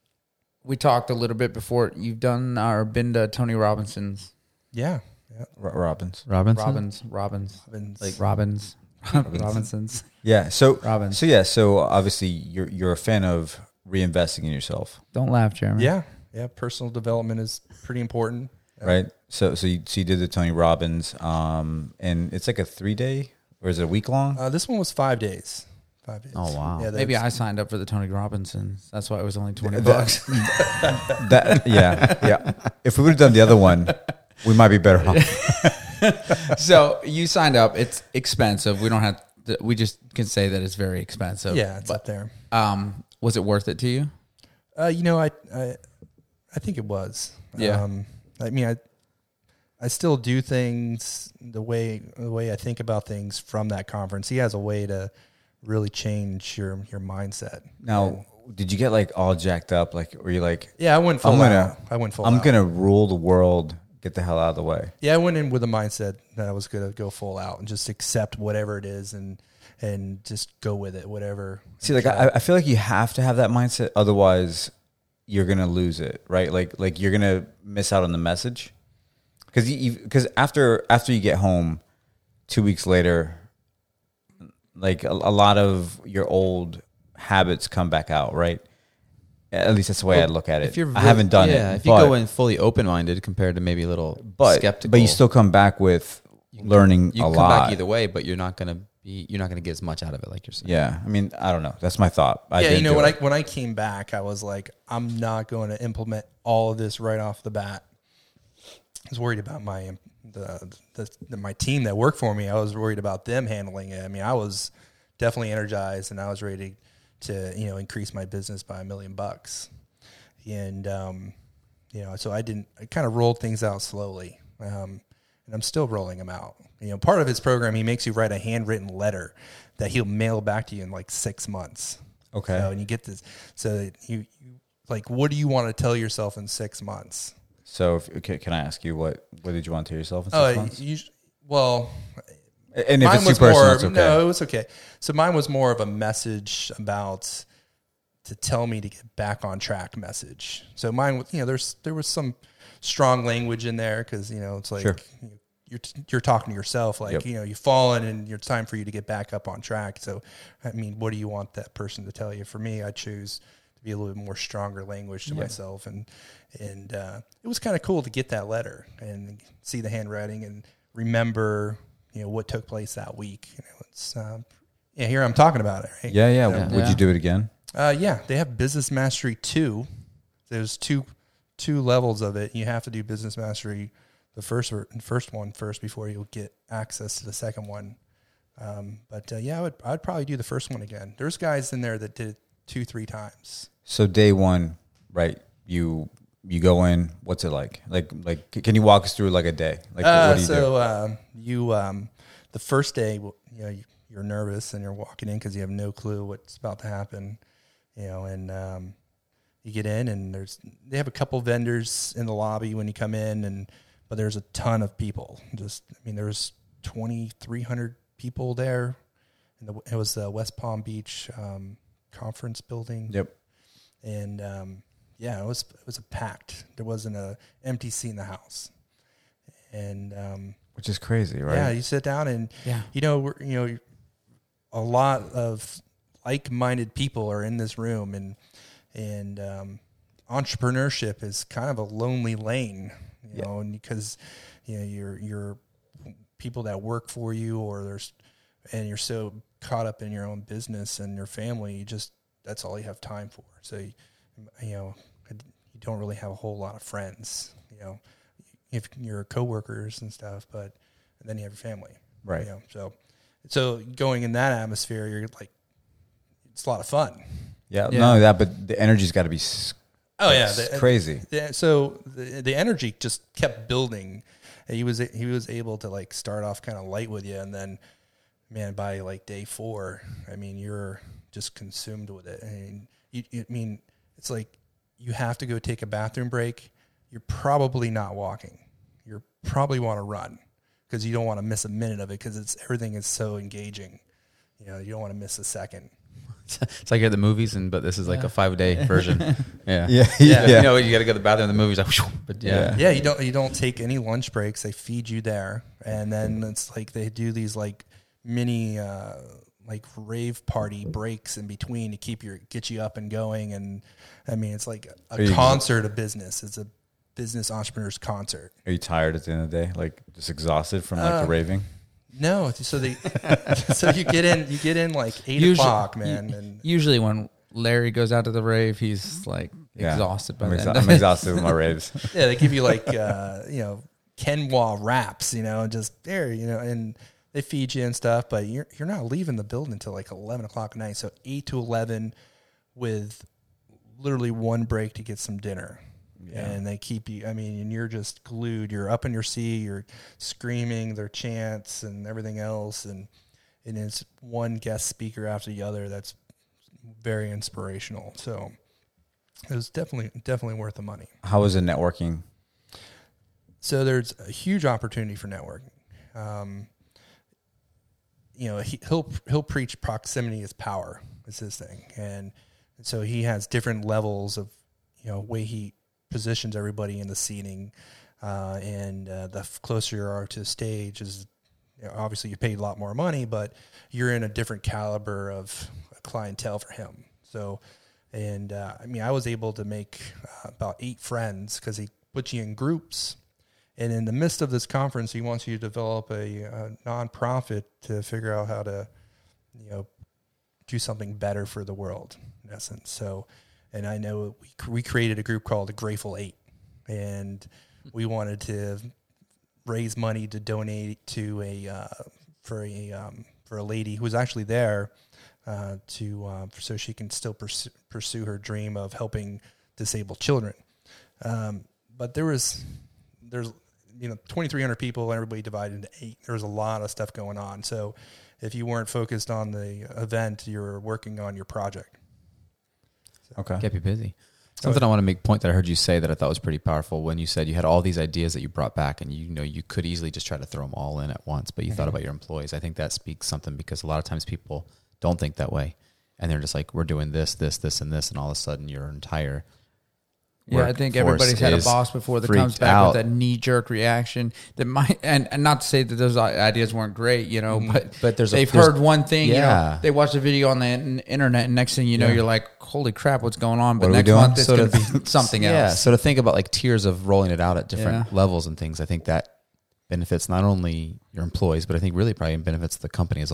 we talked a little bit before. You've done or been to Tony Robinson's yeah, yeah. R- Robbins. Robinson? Robbins Robbins Been- like Robbins Robinson's Yeah. So Robbins. so yeah. So obviously you're you're a fan of reinvesting in yourself, Don't laugh, Jeremy. Yeah, yeah. Personal development is pretty important. Yeah. right? So so you, so you did the Tony Robbins, um, and it's like a three day or is it a week long? Uh, this one was five days. Five days. Oh, wow. Yeah, Maybe that's- I signed up for the Tony Robinson's. That's why it was only twenty That- bucks. That yeah yeah. If we would have done the other one, we might be better off. So you signed up. It's expensive. We don't have. To, we just can say that it's very expensive. Yeah, it's But up there. um, was it worth it to you? Uh, you know, I, I, I think it was. Yeah. Um, I mean, I, I still do things the way the way I think about things from that conference. He has a way to really change your your mindset. Now, did you get like all jacked up? Like, were you like, Yeah, I went full I'm gonna- out. I went full I'm out. gonna rule the world, get the hell out of the way? Yeah, I went in with a mindset that I was going to go full out and just accept whatever it is and and just go with it, whatever. See, like I, I feel like you have to have that mindset, otherwise you're gonna lose it, right? Like, like you're gonna miss out on the message, because you because after after you get home, two weeks later, like a, a lot of your old habits come back out, right? At least that's the way Well, I look at it. If you're I haven't done it. yeah, if you but, go in fully open-minded compared to maybe a little but skeptical, but you still come back with learning you a can come lot. back either way, but you're not gonna be you're not gonna get as much out of it, like you're saying. Yeah, I mean, I don't know. That's my thought. I yeah, didn't you know, do when it. I when I came back, I was like, I'm not going to implement all of this right off the bat. I was worried about my the, the, the my team that worked for me. I was worried about them handling it. I mean, I was definitely energized, and I was ready to you know increase my business by a million bucks. And um, you know, so I didn't. I kind of rolled things out slowly, um, and I'm still rolling them out. You know, part of his program, he makes you write a handwritten letter that he'll mail back to you in like six months. Okay. So, and you get this. So that you, you like, what do you want to tell yourself in six months? So, if, okay, can I ask you what what did you want to tell yourself in six Oh, months? you, well, And if mine it's too was personal, more. it's okay. No, it was okay. So mine was more of a message about to tell me to get back on track message. So mine, was- you know, there's there was some strong language in there because you know it's like Sure. you're you're talking to yourself like Yep. you know you've fallen and it's time for you to get back up on track. So I mean, what do you want that person to tell you? For me, I choose to be a little bit more stronger language to Yeah. myself, and and uh, it was kind of cool to get that letter and see the handwriting and remember you know what took place that week. You know, it's uh, Yeah, here I'm talking about it. Right? Yeah, yeah. Yeah. Would Yeah. you do it again? Uh, yeah, they have Business Mastery two. There's two two levels of it. You have to do Business Mastery, the first or, first one first before you'll get access to the second one. Um, but uh, yeah, I would I'd probably do the first one again. There's guys in there that did it two, three times. So day one, right? You you go in. What's it like? Like like can you walk us through like a day? Like Uh, what do you so do? um, you um, the first day, you know, you, you're nervous and you're walking in because you have no clue what's about to happen, you know, and um, you get in and there's they have a couple vendors in the lobby when you come in, and but there's a ton of people. Just I mean, there's twenty-three hundred people there, and the, it was the West Palm Beach um, conference building. Yep. And um, yeah, it was it was a packed. There wasn't a empty seat in the house, and um, Which is crazy, right? yeah, you sit down and Yeah. you know we're, you know a lot of like-minded people are in this room, and and um, entrepreneurship is kind of a lonely lane, you Yeah. know, and because you know you're you're people that work for you, or there's and you're so caught up in your own business and your family, you just that's all you have time for. So you, you know you don't really have a whole lot of friends, you know, if you're coworkers and stuff, but and then you have your family, Right. You know, so so going in that atmosphere, you're like it's a lot of fun. Yeah, Yeah. not only that, but the energy's got to be s- Oh yeah, s- the- crazy. the- so the the energy just kept building. And he was he was able to like start off kind of light with you, and then man, by like day four, I mean you're just consumed with it. And you, you I mean it's like you have to go take a bathroom break. You're probably not walking. You probably want to run because you don't want to miss a minute of it because it's everything is so engaging. You know, you don't want to miss a second. It's like you're at the movies, and but this is like a five day version. Yeah, Yeah, Yeah. yeah. You know, you got to go to the bathroom in the movies. Like, whew, but yeah. Yeah, you don't you don't take any lunch breaks. They feed you there, and then it's like they do these like mini uh, like rave party breaks in between to keep your get you up and going. And I mean, it's like a Are you- concert of business. It's a business entrepreneurs concert. Are you tired at the end of the day? Like just exhausted from like Uh, the raving? No, so they so you get in you get in like eight Usually- o'clock, man, u- and Usually when Larry goes out to the rave, he's like Yeah. exhausted by I'm, the exa- end I'm of it. exhausted with my raves. yeah, they give you like uh, you know Kenwa wraps, you know, and just there, you know, and they feed you and stuff, but you're you're not leaving the building until like eleven o'clock at night. So eight to eleven, with literally one break to get some dinner, Yeah. and they keep you. I mean, and you're just glued. You're up in your seat. You're screaming their chants and everything else, and and it's one guest speaker after the other. That's very inspirational. So it was definitely definitely worth the money. How was the networking? So there's a huge opportunity for networking. Um, you know, he, he'll he'll preach proximity is power. Is his thing, and, and so he has different levels of you know way he positions everybody in the seating, uh, and uh, the f- closer you are to the stage is you know, obviously you paid a lot more money, but you're in a different caliber of clientele for him. So, and uh, I mean, I was able to make uh, about eight friends because he puts you in groups. And in the midst of this conference, he wants you to develop a, a nonprofit to figure out how to, you know, do something better for the world, in essence. So, and I know we we created a group called the Grateful Eight, and we wanted to raise money to donate to a uh, for a um, for a lady who was actually there uh, to uh, so she can still pursue, pursue her dream of helping disabled children. Um, but there was there's you know twenty-three hundred people and everybody divided into eight. There was a lot of stuff going on. So if you weren't focused on the event, you're working on your project. Okay. Kept you busy. Something I want to make point that I heard you say that I thought was pretty powerful when you said you had all these ideas that you brought back, and you know you could easily just try to throw them all in at once, but you mm-hmm. thought about your employees. I think that speaks something because a lot of times people don't think that way, and they're just like, we're doing this, this, this, and this, and all of a sudden your entire Yeah, I think everybody's had a boss before that comes back out. with that knee-jerk reaction that might, and, and not to say that those ideas weren't great, you know, Mm-hmm. but But there's a- they've there's- heard one thing, you yeah. know, they watch a video on the in- internet, and next thing you know, Yeah. you're like, holy crap, what's going on? But What are we next doing? month it's So going to to- be something Yeah, else. so to think about like tiers of rolling it out at different Yeah. levels and things, I think that benefits not only your employees, but I think really probably benefits the company as a whole.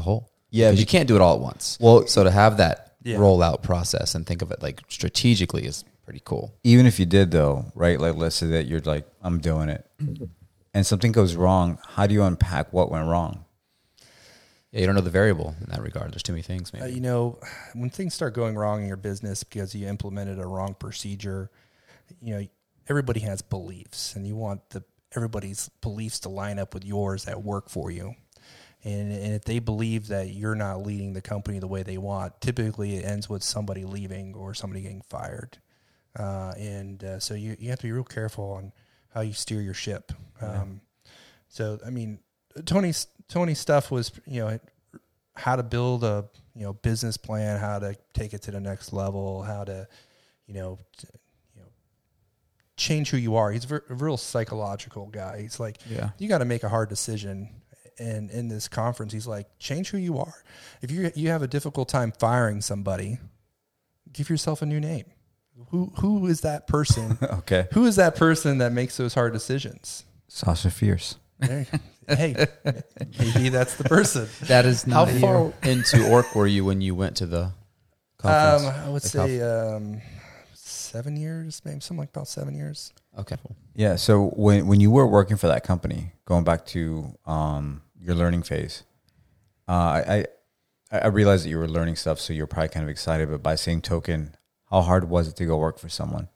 Yeah, because you be- can't do it all at once. Well- so to have that Yeah. rollout process and think of it like strategically is pretty cool. Even if you did though, right? Like let's say that you're like, I'm doing it, and something goes wrong. How do you unpack what went wrong? Yeah, you don't know the variable in that regard. There's too many things, maybe. Uh, you know, when things start going wrong in your business because you implemented a wrong procedure, you know, everybody has beliefs, and you want the everybody's beliefs to line up with yours that work for you. And, and if they believe that you're not leading the company the way they want, typically it ends with somebody leaving or somebody getting fired. Uh, and uh, so you, you have to be real careful on how you steer your ship. Um, so, I mean, Tony's Tony's stuff was, you know, how to build a, you know, business plan, how to take it to the next level, how to, you know, t- you know, change who you are. He's a, ver- a real psychological guy. He's like, Yeah. you got to make a hard decision. And in this conference, he's like, change who you are. If you you have a difficult time firing somebody, give yourself a new name. Who who is that person? Okay, Who is that person that makes those hard decisions? Sasha Fierce. There- hey, maybe that's the person. That is How not far you. into orc were you when you went to the Um, conference? I would The say um, seven years, maybe something like about seven years. Okay. Yeah. So when when you were working for that company, going back to um, your learning phase, uh, I I I realized that you were learning stuff, so you're probably kind of excited. But by the same token, how hard was it to go work for someone?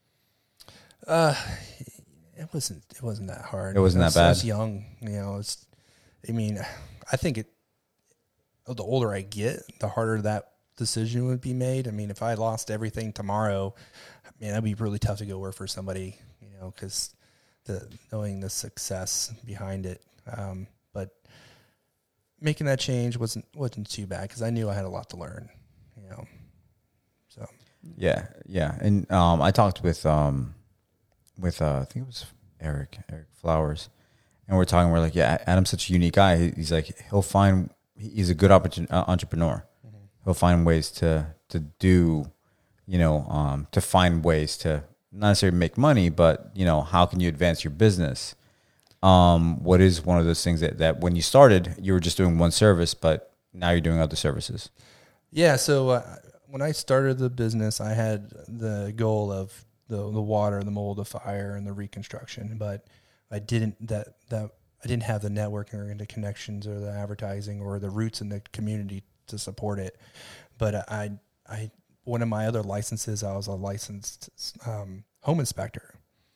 Uh, it wasn't. It wasn't that hard. It wasn't I that was, I was bad? young, you know. It's. I mean, I think it. The older I get, the harder that decision would be made. I mean, if I lost everything tomorrow, man, that'd be really tough to go work for somebody, you know, because the knowing the success behind it. Um, but making that change wasn't wasn't too bad because I knew I had a lot to learn, you know. So Yeah, yeah. And um, I talked with um, with uh, I think it was Eric Eric Flowers, and we're talking. We're like, yeah, Adam's such a unique guy. He- He's like, he'll find. He's a good opportun- uh, entrepreneur. Mm-hmm. He'll find ways to to do, you know, um, to find ways to not necessarily make money, but you know, how can you advance your business? Um, what is one of those things that, that when you started, you were just doing one service, but now you're doing other services? yeah, so uh, when I started the business, I had the goal of the the water, the mold, the fire, and the reconstruction, but I didn't that that I didn't have the networking or the connections or the advertising or the roots in the community to support it. But I I one of my other licenses, I was a licensed um, home inspector,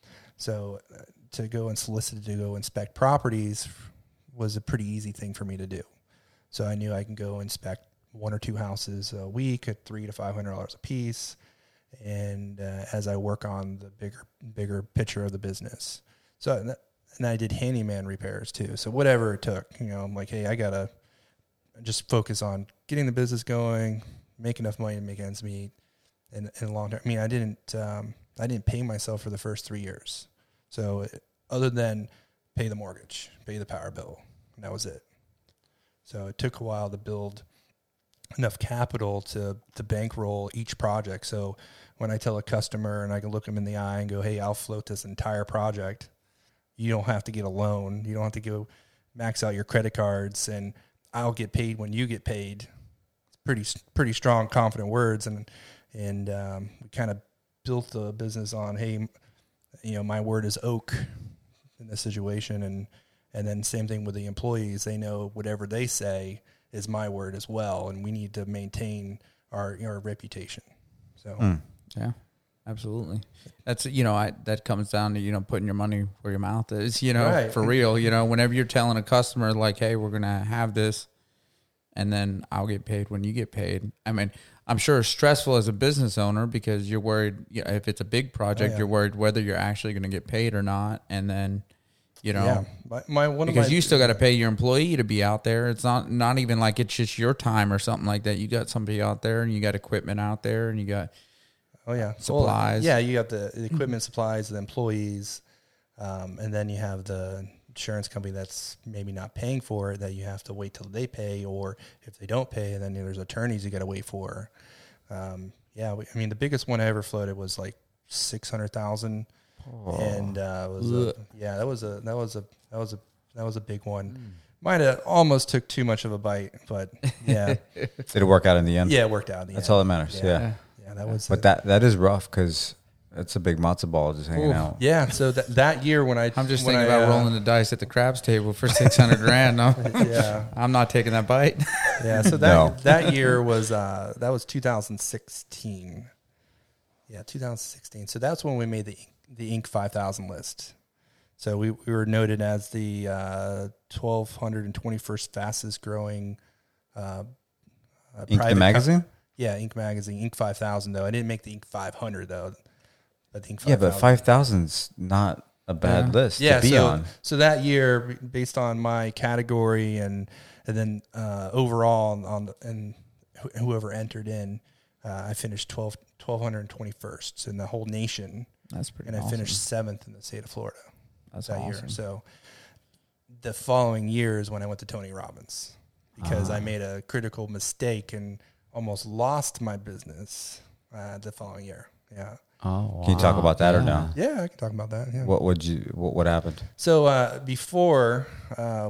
so uh, to go and solicit to go inspect properties was a pretty easy thing for me to do. So I knew I can go inspect one or two houses a week at three to five hundred dollars a piece, and uh, as I work on the bigger bigger picture of the business. So and, that, and I did handyman repairs too. So whatever it took, you know, I'm like, hey, I gotta just focus on getting the business going, make enough money to make ends meet, and in long term. I mean, I didn't um, I didn't pay myself for the first three years. So it, other than pay the mortgage, pay the power bill, and that was it. So it took a while to build enough capital to to bankroll each project. So when I tell a customer and I can look them in the eye and go, hey, I'll float this entire project, you don't have to get a loan. You don't have to go max out your credit cards, and I'll get paid when you get paid. It's pretty pretty strong, confident words, and and um, we kind of built the business on, hey, you know, my word is oak in this situation, and and then same thing with the employees. They know whatever they say is my word as well, and we need to maintain our our reputation. So Mm. Yeah, absolutely. That's, you know, I, that comes down to, you know, putting your money where your mouth is, you know, Right. for real. You know, whenever you're telling a customer like, hey, we're going to have this and then I'll get paid when you get paid. I mean, I'm sure it's stressful as a business owner because you're worried, you know, if it's a big project, Oh, yeah. you're worried whether you're actually going to get paid or not. And then, you know, yeah, my, my one because of my, you still got to pay your employee to be out there. It's not not even like it's just your time or something like that. You got somebody out there and you got equipment out there and you got Oh yeah, supplies. Well, yeah, you got the, the equipment, supplies, the employees, um, and then you have the insurance company that's maybe not paying for it that you have to wait till they pay, or if they don't pay, then there's attorneys you got to wait for. Um, yeah, we, I mean the biggest one I ever floated was like six hundred thousand, and uh, it was a, yeah, that was a that was a that was a that was a big one. might have almost took too much of a bite, but yeah, Did it work out in the end? yeah, it worked out. In the That's end. all that matters. Yeah. yeah, yeah, that was. But it. that that is rough because it's a big matzo ball just hanging Ooh. out. Yeah, so that that year when I I'm just when thinking I, about uh, rolling the dice at the craps table for six hundred grand. No, Yeah, I'm not taking that bite. yeah. So that No. that year was uh, that was two thousand sixteen. Yeah, two thousand sixteen. So that's when we made the the Inc five thousand list. So we, we were noted as the uh, twelve twenty-first fastest growing uh, uh, Ink the private magazine? co- yeah, Inc magazine, Inc five thousand though. I didn't make the Inc five hundred though. But the Inc Yeah, but five thousand. five thousand's not a bad Yeah. list Yeah, to be so on. so that year, based on my category and and then uh, overall on, on the, and wh- whoever entered in, uh, I finished twelve, twelve twenty-first in the whole nation, That's pretty. and I awesome. finished seventh in the state of Florida. That's that awesome. year. So the following year is when I went to Tony Robbins because I made a critical mistake and almost lost my business uh, the following year. Yeah. Oh, Can you talk wow. about that or Yeah. no? Yeah, I can talk about that. Yeah. What would you? What, what happened? So uh, before, uh,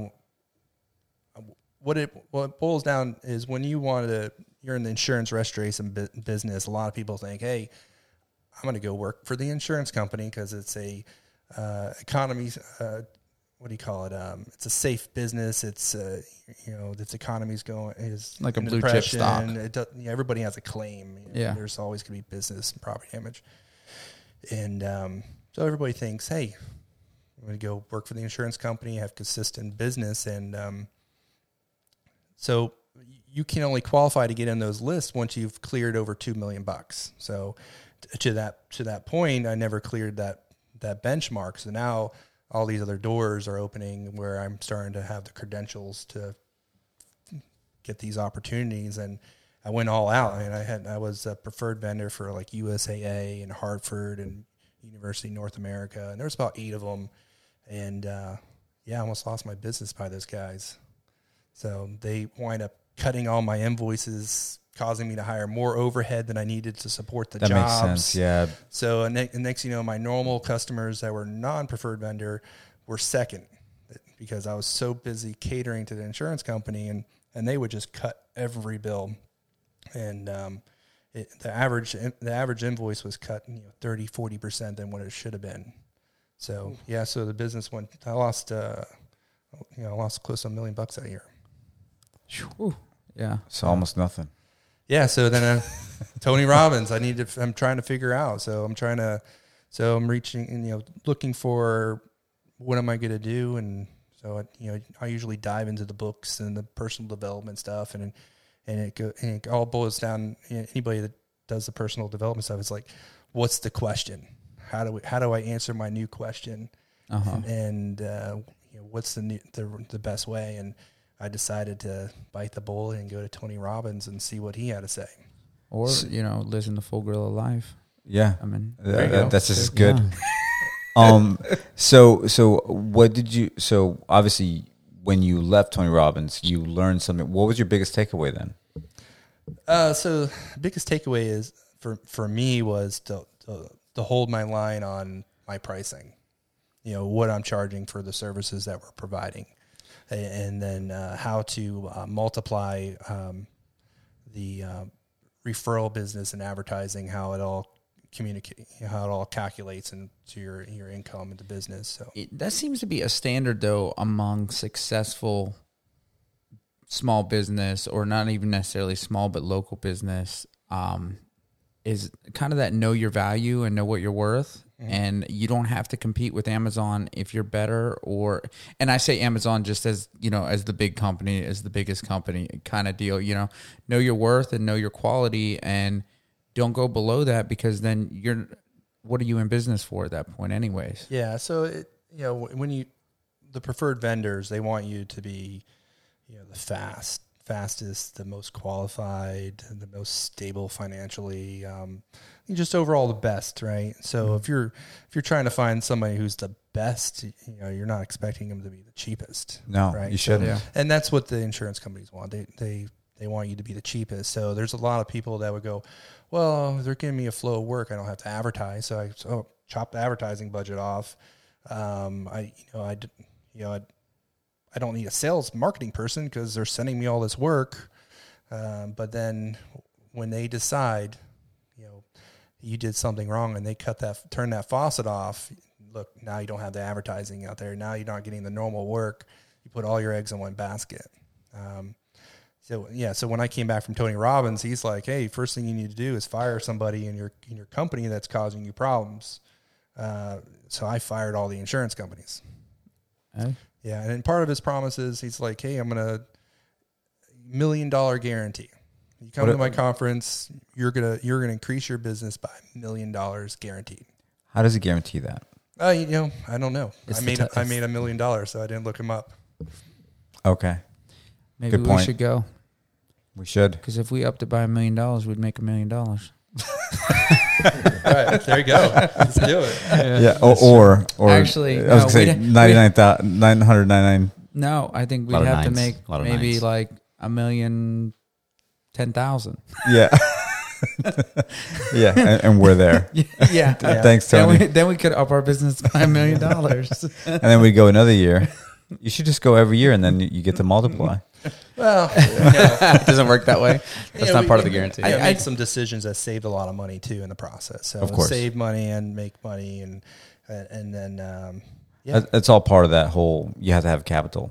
what it what it boils down is when you want to, you're in the insurance restoration bu- business. A lot of people think, hey, I'm going to go work for the insurance company because it's a uh, economy. Uh, what do you call it? Um, it's a safe business. It's uh, you know, its economy's going is Like a in blue chip depression. stock. It does, you know, everybody has a claim. You know, Yeah. there's always going to be business and property damage, and um, so everybody thinks, hey, I'm going to go work for the insurance company, have consistent business, and um, so you can only qualify to get in those lists once you've cleared over two million bucks. So t- to that to that point, I never cleared that that benchmark. So now all these other doors are opening where I'm starting to have the credentials to get these opportunities, and I went all out. I mean, I had I was a preferred vendor for like U S A A and Hartford and University of North America, and there was about eight of them. And uh, yeah, I almost lost my business by those guys. So they wind up cutting all my invoices, causing me to hire more overhead than I needed to support the That jobs. makes sense. Yeah. So uh, ne- next, you know, my normal customers that were non-preferred vendor were second because I was so busy catering to the insurance company, and, and they would just cut every bill. And um, it, the average the average invoice was cut, you know, thirty, forty percent than what it should have been. So yeah, so the business went. I lost, uh, you know, I lost close to a million bucks that year. Yeah. So almost nothing. Yeah, so then uh, Tony Robbins, I need to. I'm trying to figure out. So I'm trying to. So I'm reaching, you know, looking for what am I going to do, and so I, you know, I usually dive into the books and the personal development stuff, and and it go, and it all boils down. You know, anybody that does the personal development stuff, it's like, what's the question? How do we, how do I answer my new question? Uh-huh. And, and uh, you know, what's the, new, the the best way? And I decided to bite the bullet and go to Tony Robbins and see what he had to say. Or you know, listen to Full Grill of Life. Yeah. I mean, That- there you that- go. that's just as Yeah. good. Um, so, so what did you, so obviously when you left Tony Robbins, you learned something. What was your biggest takeaway then? Uh, so the biggest takeaway is for, for me was to, to, to hold my line on my pricing, you know, what I'm charging for the services that we're providing, and, and then uh, how to uh, multiply um, the uh, referral business and advertising, how it all communicate, how it all calculates into your, your income into business. So It- that seems to be a standard though among successful small business, or not even necessarily small but local business, um, is kind of that know your value and know what you're worth. Mm-hmm. And you don't have to compete with Amazon if you're better, or, and I say Amazon just as, you know, as the big company, as the biggest company kind of deal, you know, know your worth and know your quality, and don't go below that, because then you're, what are you in business for at that point anyways? yeah, so it, you know, when you, the preferred vendors, they want you to be, you know, the fast, fastest, the most qualified, the most stable financially, um, just overall the best, right? So if you're if you're trying to find somebody who's the best, you know, you're not expecting them to be the cheapest. No, right? you So- shouldn't. Yeah. and that's what the insurance companies want. They they they want you to be the cheapest. So there's a lot of people that would go, well, they're giving me a flow of work, I don't have to advertise, so I so chop the advertising budget off. Um, I you know I d- you know I I don't need a sales marketing person because they're sending me all this work. Um, but then when they decide, you know, you did something wrong and they cut that, turn that faucet off, look, now you don't have the advertising out there. Now you're not getting the normal work. You put all your eggs in one basket. Um, so yeah, so when I came back from Tony Robbins, he's like, hey, first thing you need to do is fire somebody in your, in your company that's causing you problems. Uh, so I fired all the insurance companies. Hey. Yeah. And then part of his promises, he's like, hey, I'm going to million dollar guarantee. You come What to a- my conference, you're going to, you're going to increase your business by a million dollars guaranteed. How does it guarantee that? Uh, you know, I don't know. It's I the made, t- a, I made a million dollars, so I didn't look him up. Okay. Maybe Good we point. should go. We should. Because if we upped it by a million dollars, we'd make a million dollars. All right, there you go. Let's do it. Yeah. Or, or, or Actually, I was no, going to say we'd- ninety-nine thousand nine hundred ninety-nine. No, I think we'd Lot of have to nines. make Lot of maybe nines. like a million, ten thousand. Yeah. Yeah. And, and we're there. yeah. Yeah. Thanks, Then Tony. we, then we could up our business by a million dollars. And then we go another year. You should just go every year and then you get to multiply. Well, yeah. It doesn't work that way. That's Yeah, not we- part of the we- guarantee. I, I- made some decisions that saved a lot of money too in the process. So Of course. save money and make money, and and, and then um, yeah, That- That's all part of that whole, you have to have capital.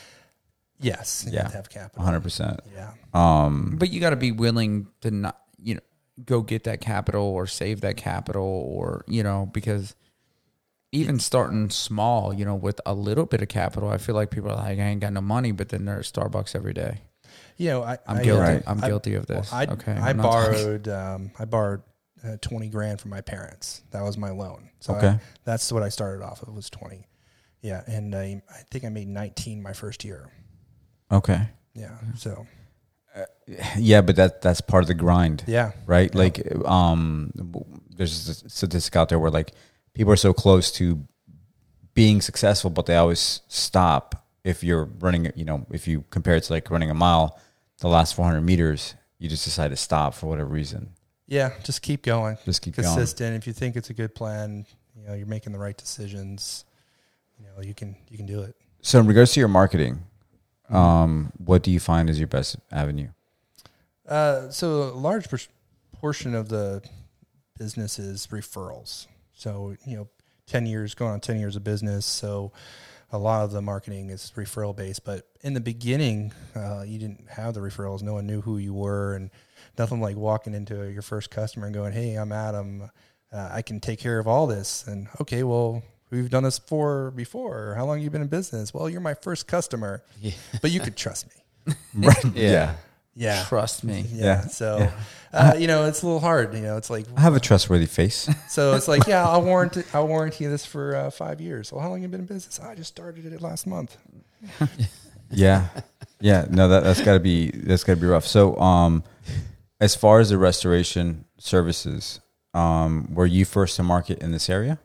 yes, you Yeah. have to have capital. one hundred percent. Yeah, Um, But you got to be willing to not, you know, go get that capital or save that capital, or, you know, because even starting small, you know, with a little bit of capital, I feel like people are like, I ain't got no money, but then they're at Starbucks every day. you know, I, I'm I, guilty. Right. I'm I- guilty of this. I, okay. I I'm not talking- borrowed, um, I borrowed uh, twenty grand from my parents. That was my loan. So Okay. I, that's what I started off with, was twenty. Yeah, and I, I think I made nineteen my first year. okay. Yeah, so Yeah, but that that's part of the grind. yeah, Right? Yeah. Like, um, there's a statistic out there where like people are so close to being successful, but they always stop. If you're running, you know, if you compare it to like running a mile, the last four hundred meters, you just decide to stop for whatever reason. yeah, just keep going. Just keep going. Consistent. If you think it's a good plan, you know, you're making the right decisions. You know, you can you can do it. So in regards to your marketing, um, what do you find is your best avenue? Uh, so a large per- portion of the business is referrals. So, you know, ten years, going on ten years of business. So a lot of the marketing is referral based, but in the beginning, uh, you didn't have the referrals. No one knew who you were, and nothing like walking into your first customer and going, "Hey, I'm Adam. Uh, I can take care of all this." And okay, well, we've done this for before. How long have you been in business? Well, you're my first customer, Yeah. but you could trust me. Right. Yeah. Yeah. Trust me. Yeah. Yeah. So, Yeah. Uh, you know, it's a little hard. You know, it's like, I have a trustworthy face. so it's like, yeah, I'll warranty, I'll warranty this for uh, five years. Well, how long have you been in business? I just started it last month. Yeah. Yeah. No, that, that's gotta be, that's gotta be rough. So, um, as far as the restoration services, um, were you first to market in this area?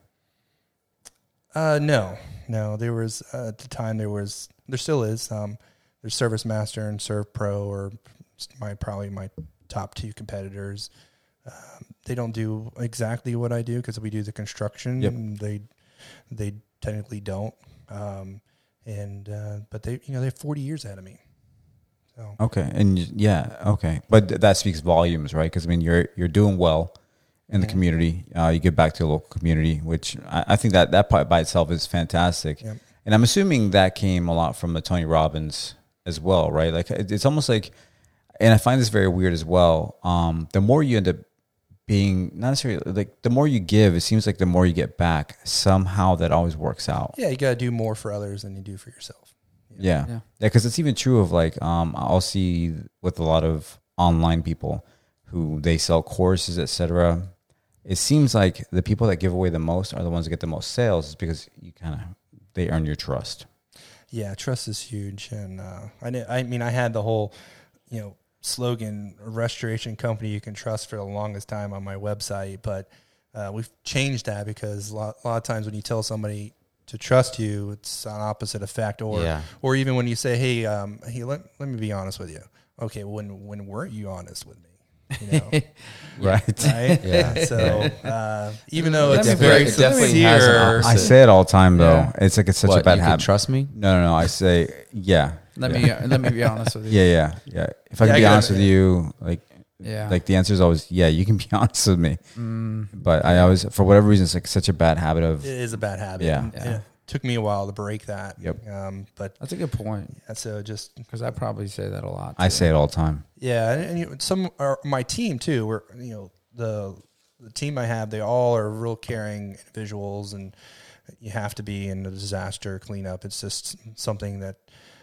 Uh, no, no, there was, uh, at the time there was, there still is, um, there's Service Master and Serve Pro, or my, probably my top two competitors. Um, they don't do exactly what I do, because we do the construction. Yep. And they, they technically don't. Um, and, uh, but they, you know, they have forty years ahead of me. So. Okay. And y- yeah. Okay. But th- that speaks volumes, right? Cause I mean, you're, you're doing well in the Mhm. community. Uh, you give back to the local community, which I, I think that that part by itself is fantastic. Yep. And I'm assuming that came a lot from the Tony Robbins as well, right? Like it- it's almost like, and I find this very weird as well. Um, the more you end up being, not necessarily like the more you give, it seems like the more you get back. Somehow that always works out. Yeah, you got to do more for others than you do for yourself. Yeah. Yeah. Yeah. Because it's even true of like, um, I'll see with a lot of online people who they sell courses, et cetera. It seems like the people that give away the most are the ones that get the most sales, is because you kind of, they earn your trust. Yeah, trust is huge. And uh, I, kn- I mean, I had the whole, you know, slogan, restoration company you can trust, for the longest time on my website. But uh, we've changed that, because a lot, a lot of times when you tell somebody to trust you, it's an opposite effect. Or, Yeah. or even when you say, hey, um, hey, let, let me be honest with you. Okay, when when weren't you honest with me? You know, Right. right? Yeah. So uh, even though Let it's me very break- it definitely sincere, has an I say it all the time though. Yeah. It's like it's such What, a bad you could habit. trust me? No, no, no. I say yeah. Let yeah. me uh, let me be honest with you. Yeah, yeah, yeah. If I Yeah, can I be gotta- honest with you, like, Yeah. like the answer is always yeah. You can be honest with me, Mm, but I always, for whatever reason, it's like such a bad habit of it is a bad habit. Yeah. And Yeah. It took me a while to break that. Yep. Um, but that's a good point yeah, so just because I probably say that a lot. I too. say it all the time. yeah, and, and you, some are my team too. Where you know the the team I have, they all are real caring individuals, and you have to be in a disaster cleanup. It's just something that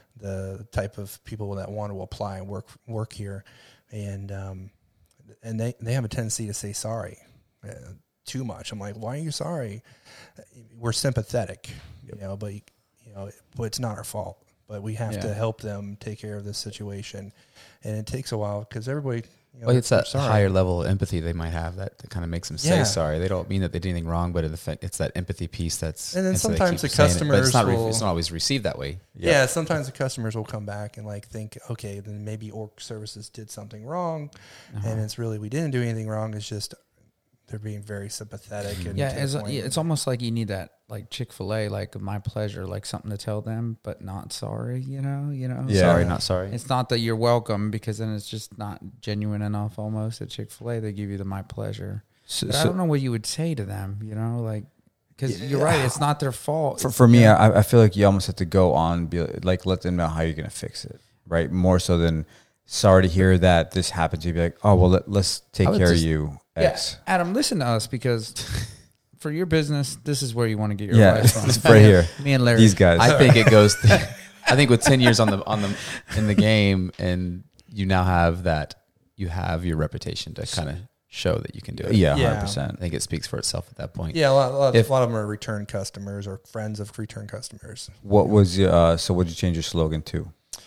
the type of people that want to apply and work work here, and um, and they they have a tendency to say sorry uh, too much. I'm like, why are you sorry? We're sympathetic, you know, but you know, but it's not our fault. But we have Yeah. to help them take care of this situation, and it takes a while because everybody. You know, Well, it's they're that sorry. higher level of empathy they might have that, that kind of makes them say Yeah. sorry. They don't mean that they did anything wrong, but it, it's that empathy piece that's. And then so they sometimes keep the saying it, but it's customers not, re- will- it's not always received that way. Yeah, sometimes the customers will come back and like think, okay, then maybe Orc Services did something wrong, Uh-huh. and it's really we didn't do anything wrong. It's just they're being very sympathetic. And Yeah, to the it's, point- yeah, it's almost like you need that, like Chick-fil-A, like my pleasure, like something to tell them, but not sorry. You know, you know. Yeah. Sorry, not sorry. It's not that you're welcome because then it's just not genuine enough. Almost at Chick-fil-A, they give you the my pleasure. So, But I so don't know what you would say to them. You know, like because Yeah. you're right, it's not their fault. for, It's- for me, yeah. I, I feel like you almost have to go on, be like, let them know how you're gonna fix it, right? More so than sorry to hear that this happened to you. Be like, oh well, let, let's take I would care just- of you. Yeah, X. Adam, listen to us because for your business, this is where you want to get your Yeah, advice from. it's right here. Me and Larry. These guys. I think it goes. I think with ten years on the on the in the game, and you now have that, you have your reputation to kind of show that you can do it. yeah, Yeah. hundred I percent. think it speaks for itself at that point. yeah, a lot, a, lot, If- a lot of them are return customers or friends of return customers. What was your, uh, so? What did you change your slogan to?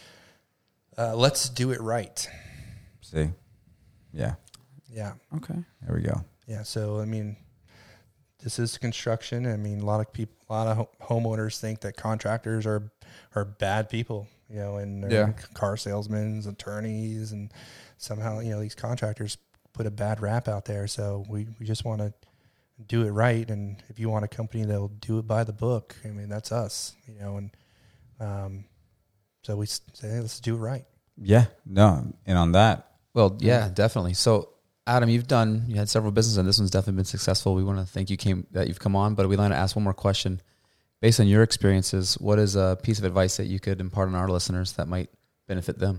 Uh, let's do it right. See, yeah, Yeah, Okay. there we go. yeah. So I mean, this is construction. I mean, a lot of people, a lot of ho- homeowners think that contractors are are bad people. You know, and they're Yeah. car salesmen, attorneys, and somehow you know these contractors put a bad rap out there. So we, we just want to do it right. And if you want a company that'll do it by the book, I mean that's us. You know, and um, so we s- say hey, let's do it right. Yeah, no, and on that, Well, yeah, definitely. So, Adam, you've done you had several businesses, and this one's definitely been successful. We want to thank you came that you've come on, but we want to ask one more question. Based on your experiences, what is a piece of advice that you could impart on our listeners that might benefit them?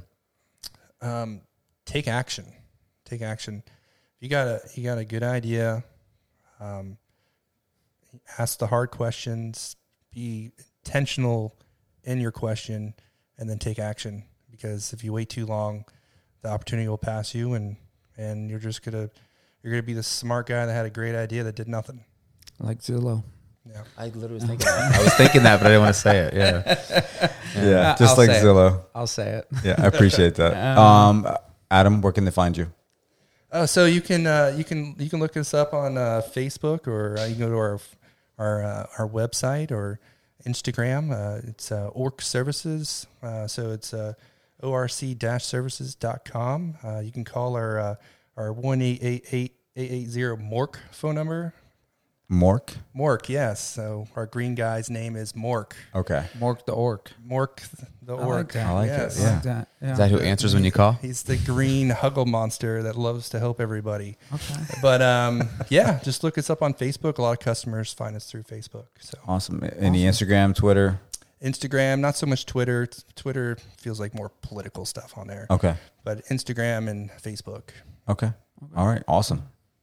Um, take action. Take action. If you got a you got a good idea, um, ask the hard questions. Be intentional in your question, and then take action. Because if you wait too long, the opportunity will pass you, and and you're just gonna you're gonna be the smart guy that had a great idea that did nothing. Like Zillow. Yeah. I literally was thinking that. I was thinking that, but I didn't want to say it. Yeah. yeah, Uh, just I'll like say it. Zillow. I'll say it. Yeah, I appreciate that. Um, Um, Adam, where can they find you? Oh, so you can uh, you can you can look us up on uh, Facebook, or uh, you can go to our our uh, our website or Instagram. Uh, it's uh, Orc Services. Uh, so it's uh, O R C services dot com. Uh, you can call our uh, our one eight eight eight eight eight zero Mork phone number. Mork. Mork, yes. So our green guy's name is Mork. Okay. Mork the Orc. Mork the I like Orc. that. I like yes. it. Yeah. Like that. Yeah. Is that who answers when you call? He's the green huggle monster that loves to help everybody. Okay. But um, yeah, just look us up on Facebook. A lot of customers find us through Facebook. So Awesome. Any Instagram, Twitter? Instagram, not so much Twitter. Twitter feels like more political stuff on there. Okay. But Instagram and Facebook. Okay. All right. Awesome.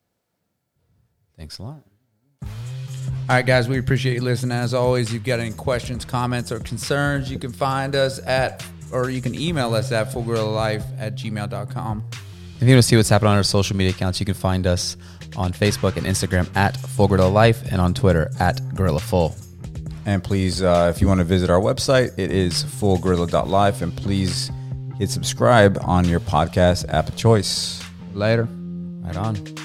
Thanks a lot. All right, guys, we appreciate you listening. As always, if you've got any questions, comments, or concerns, you can find us at, or you can email us at full gorilla life at gmail dot com. If you want to see what's happening on our social media accounts, you can find us on Facebook and Instagram at Full Gorilla Life and on Twitter at Gorilla Full. And please, uh, if you want to visit our website, it is full gorilla dot life. And please hit subscribe on your podcast app of choice. Later. Right on.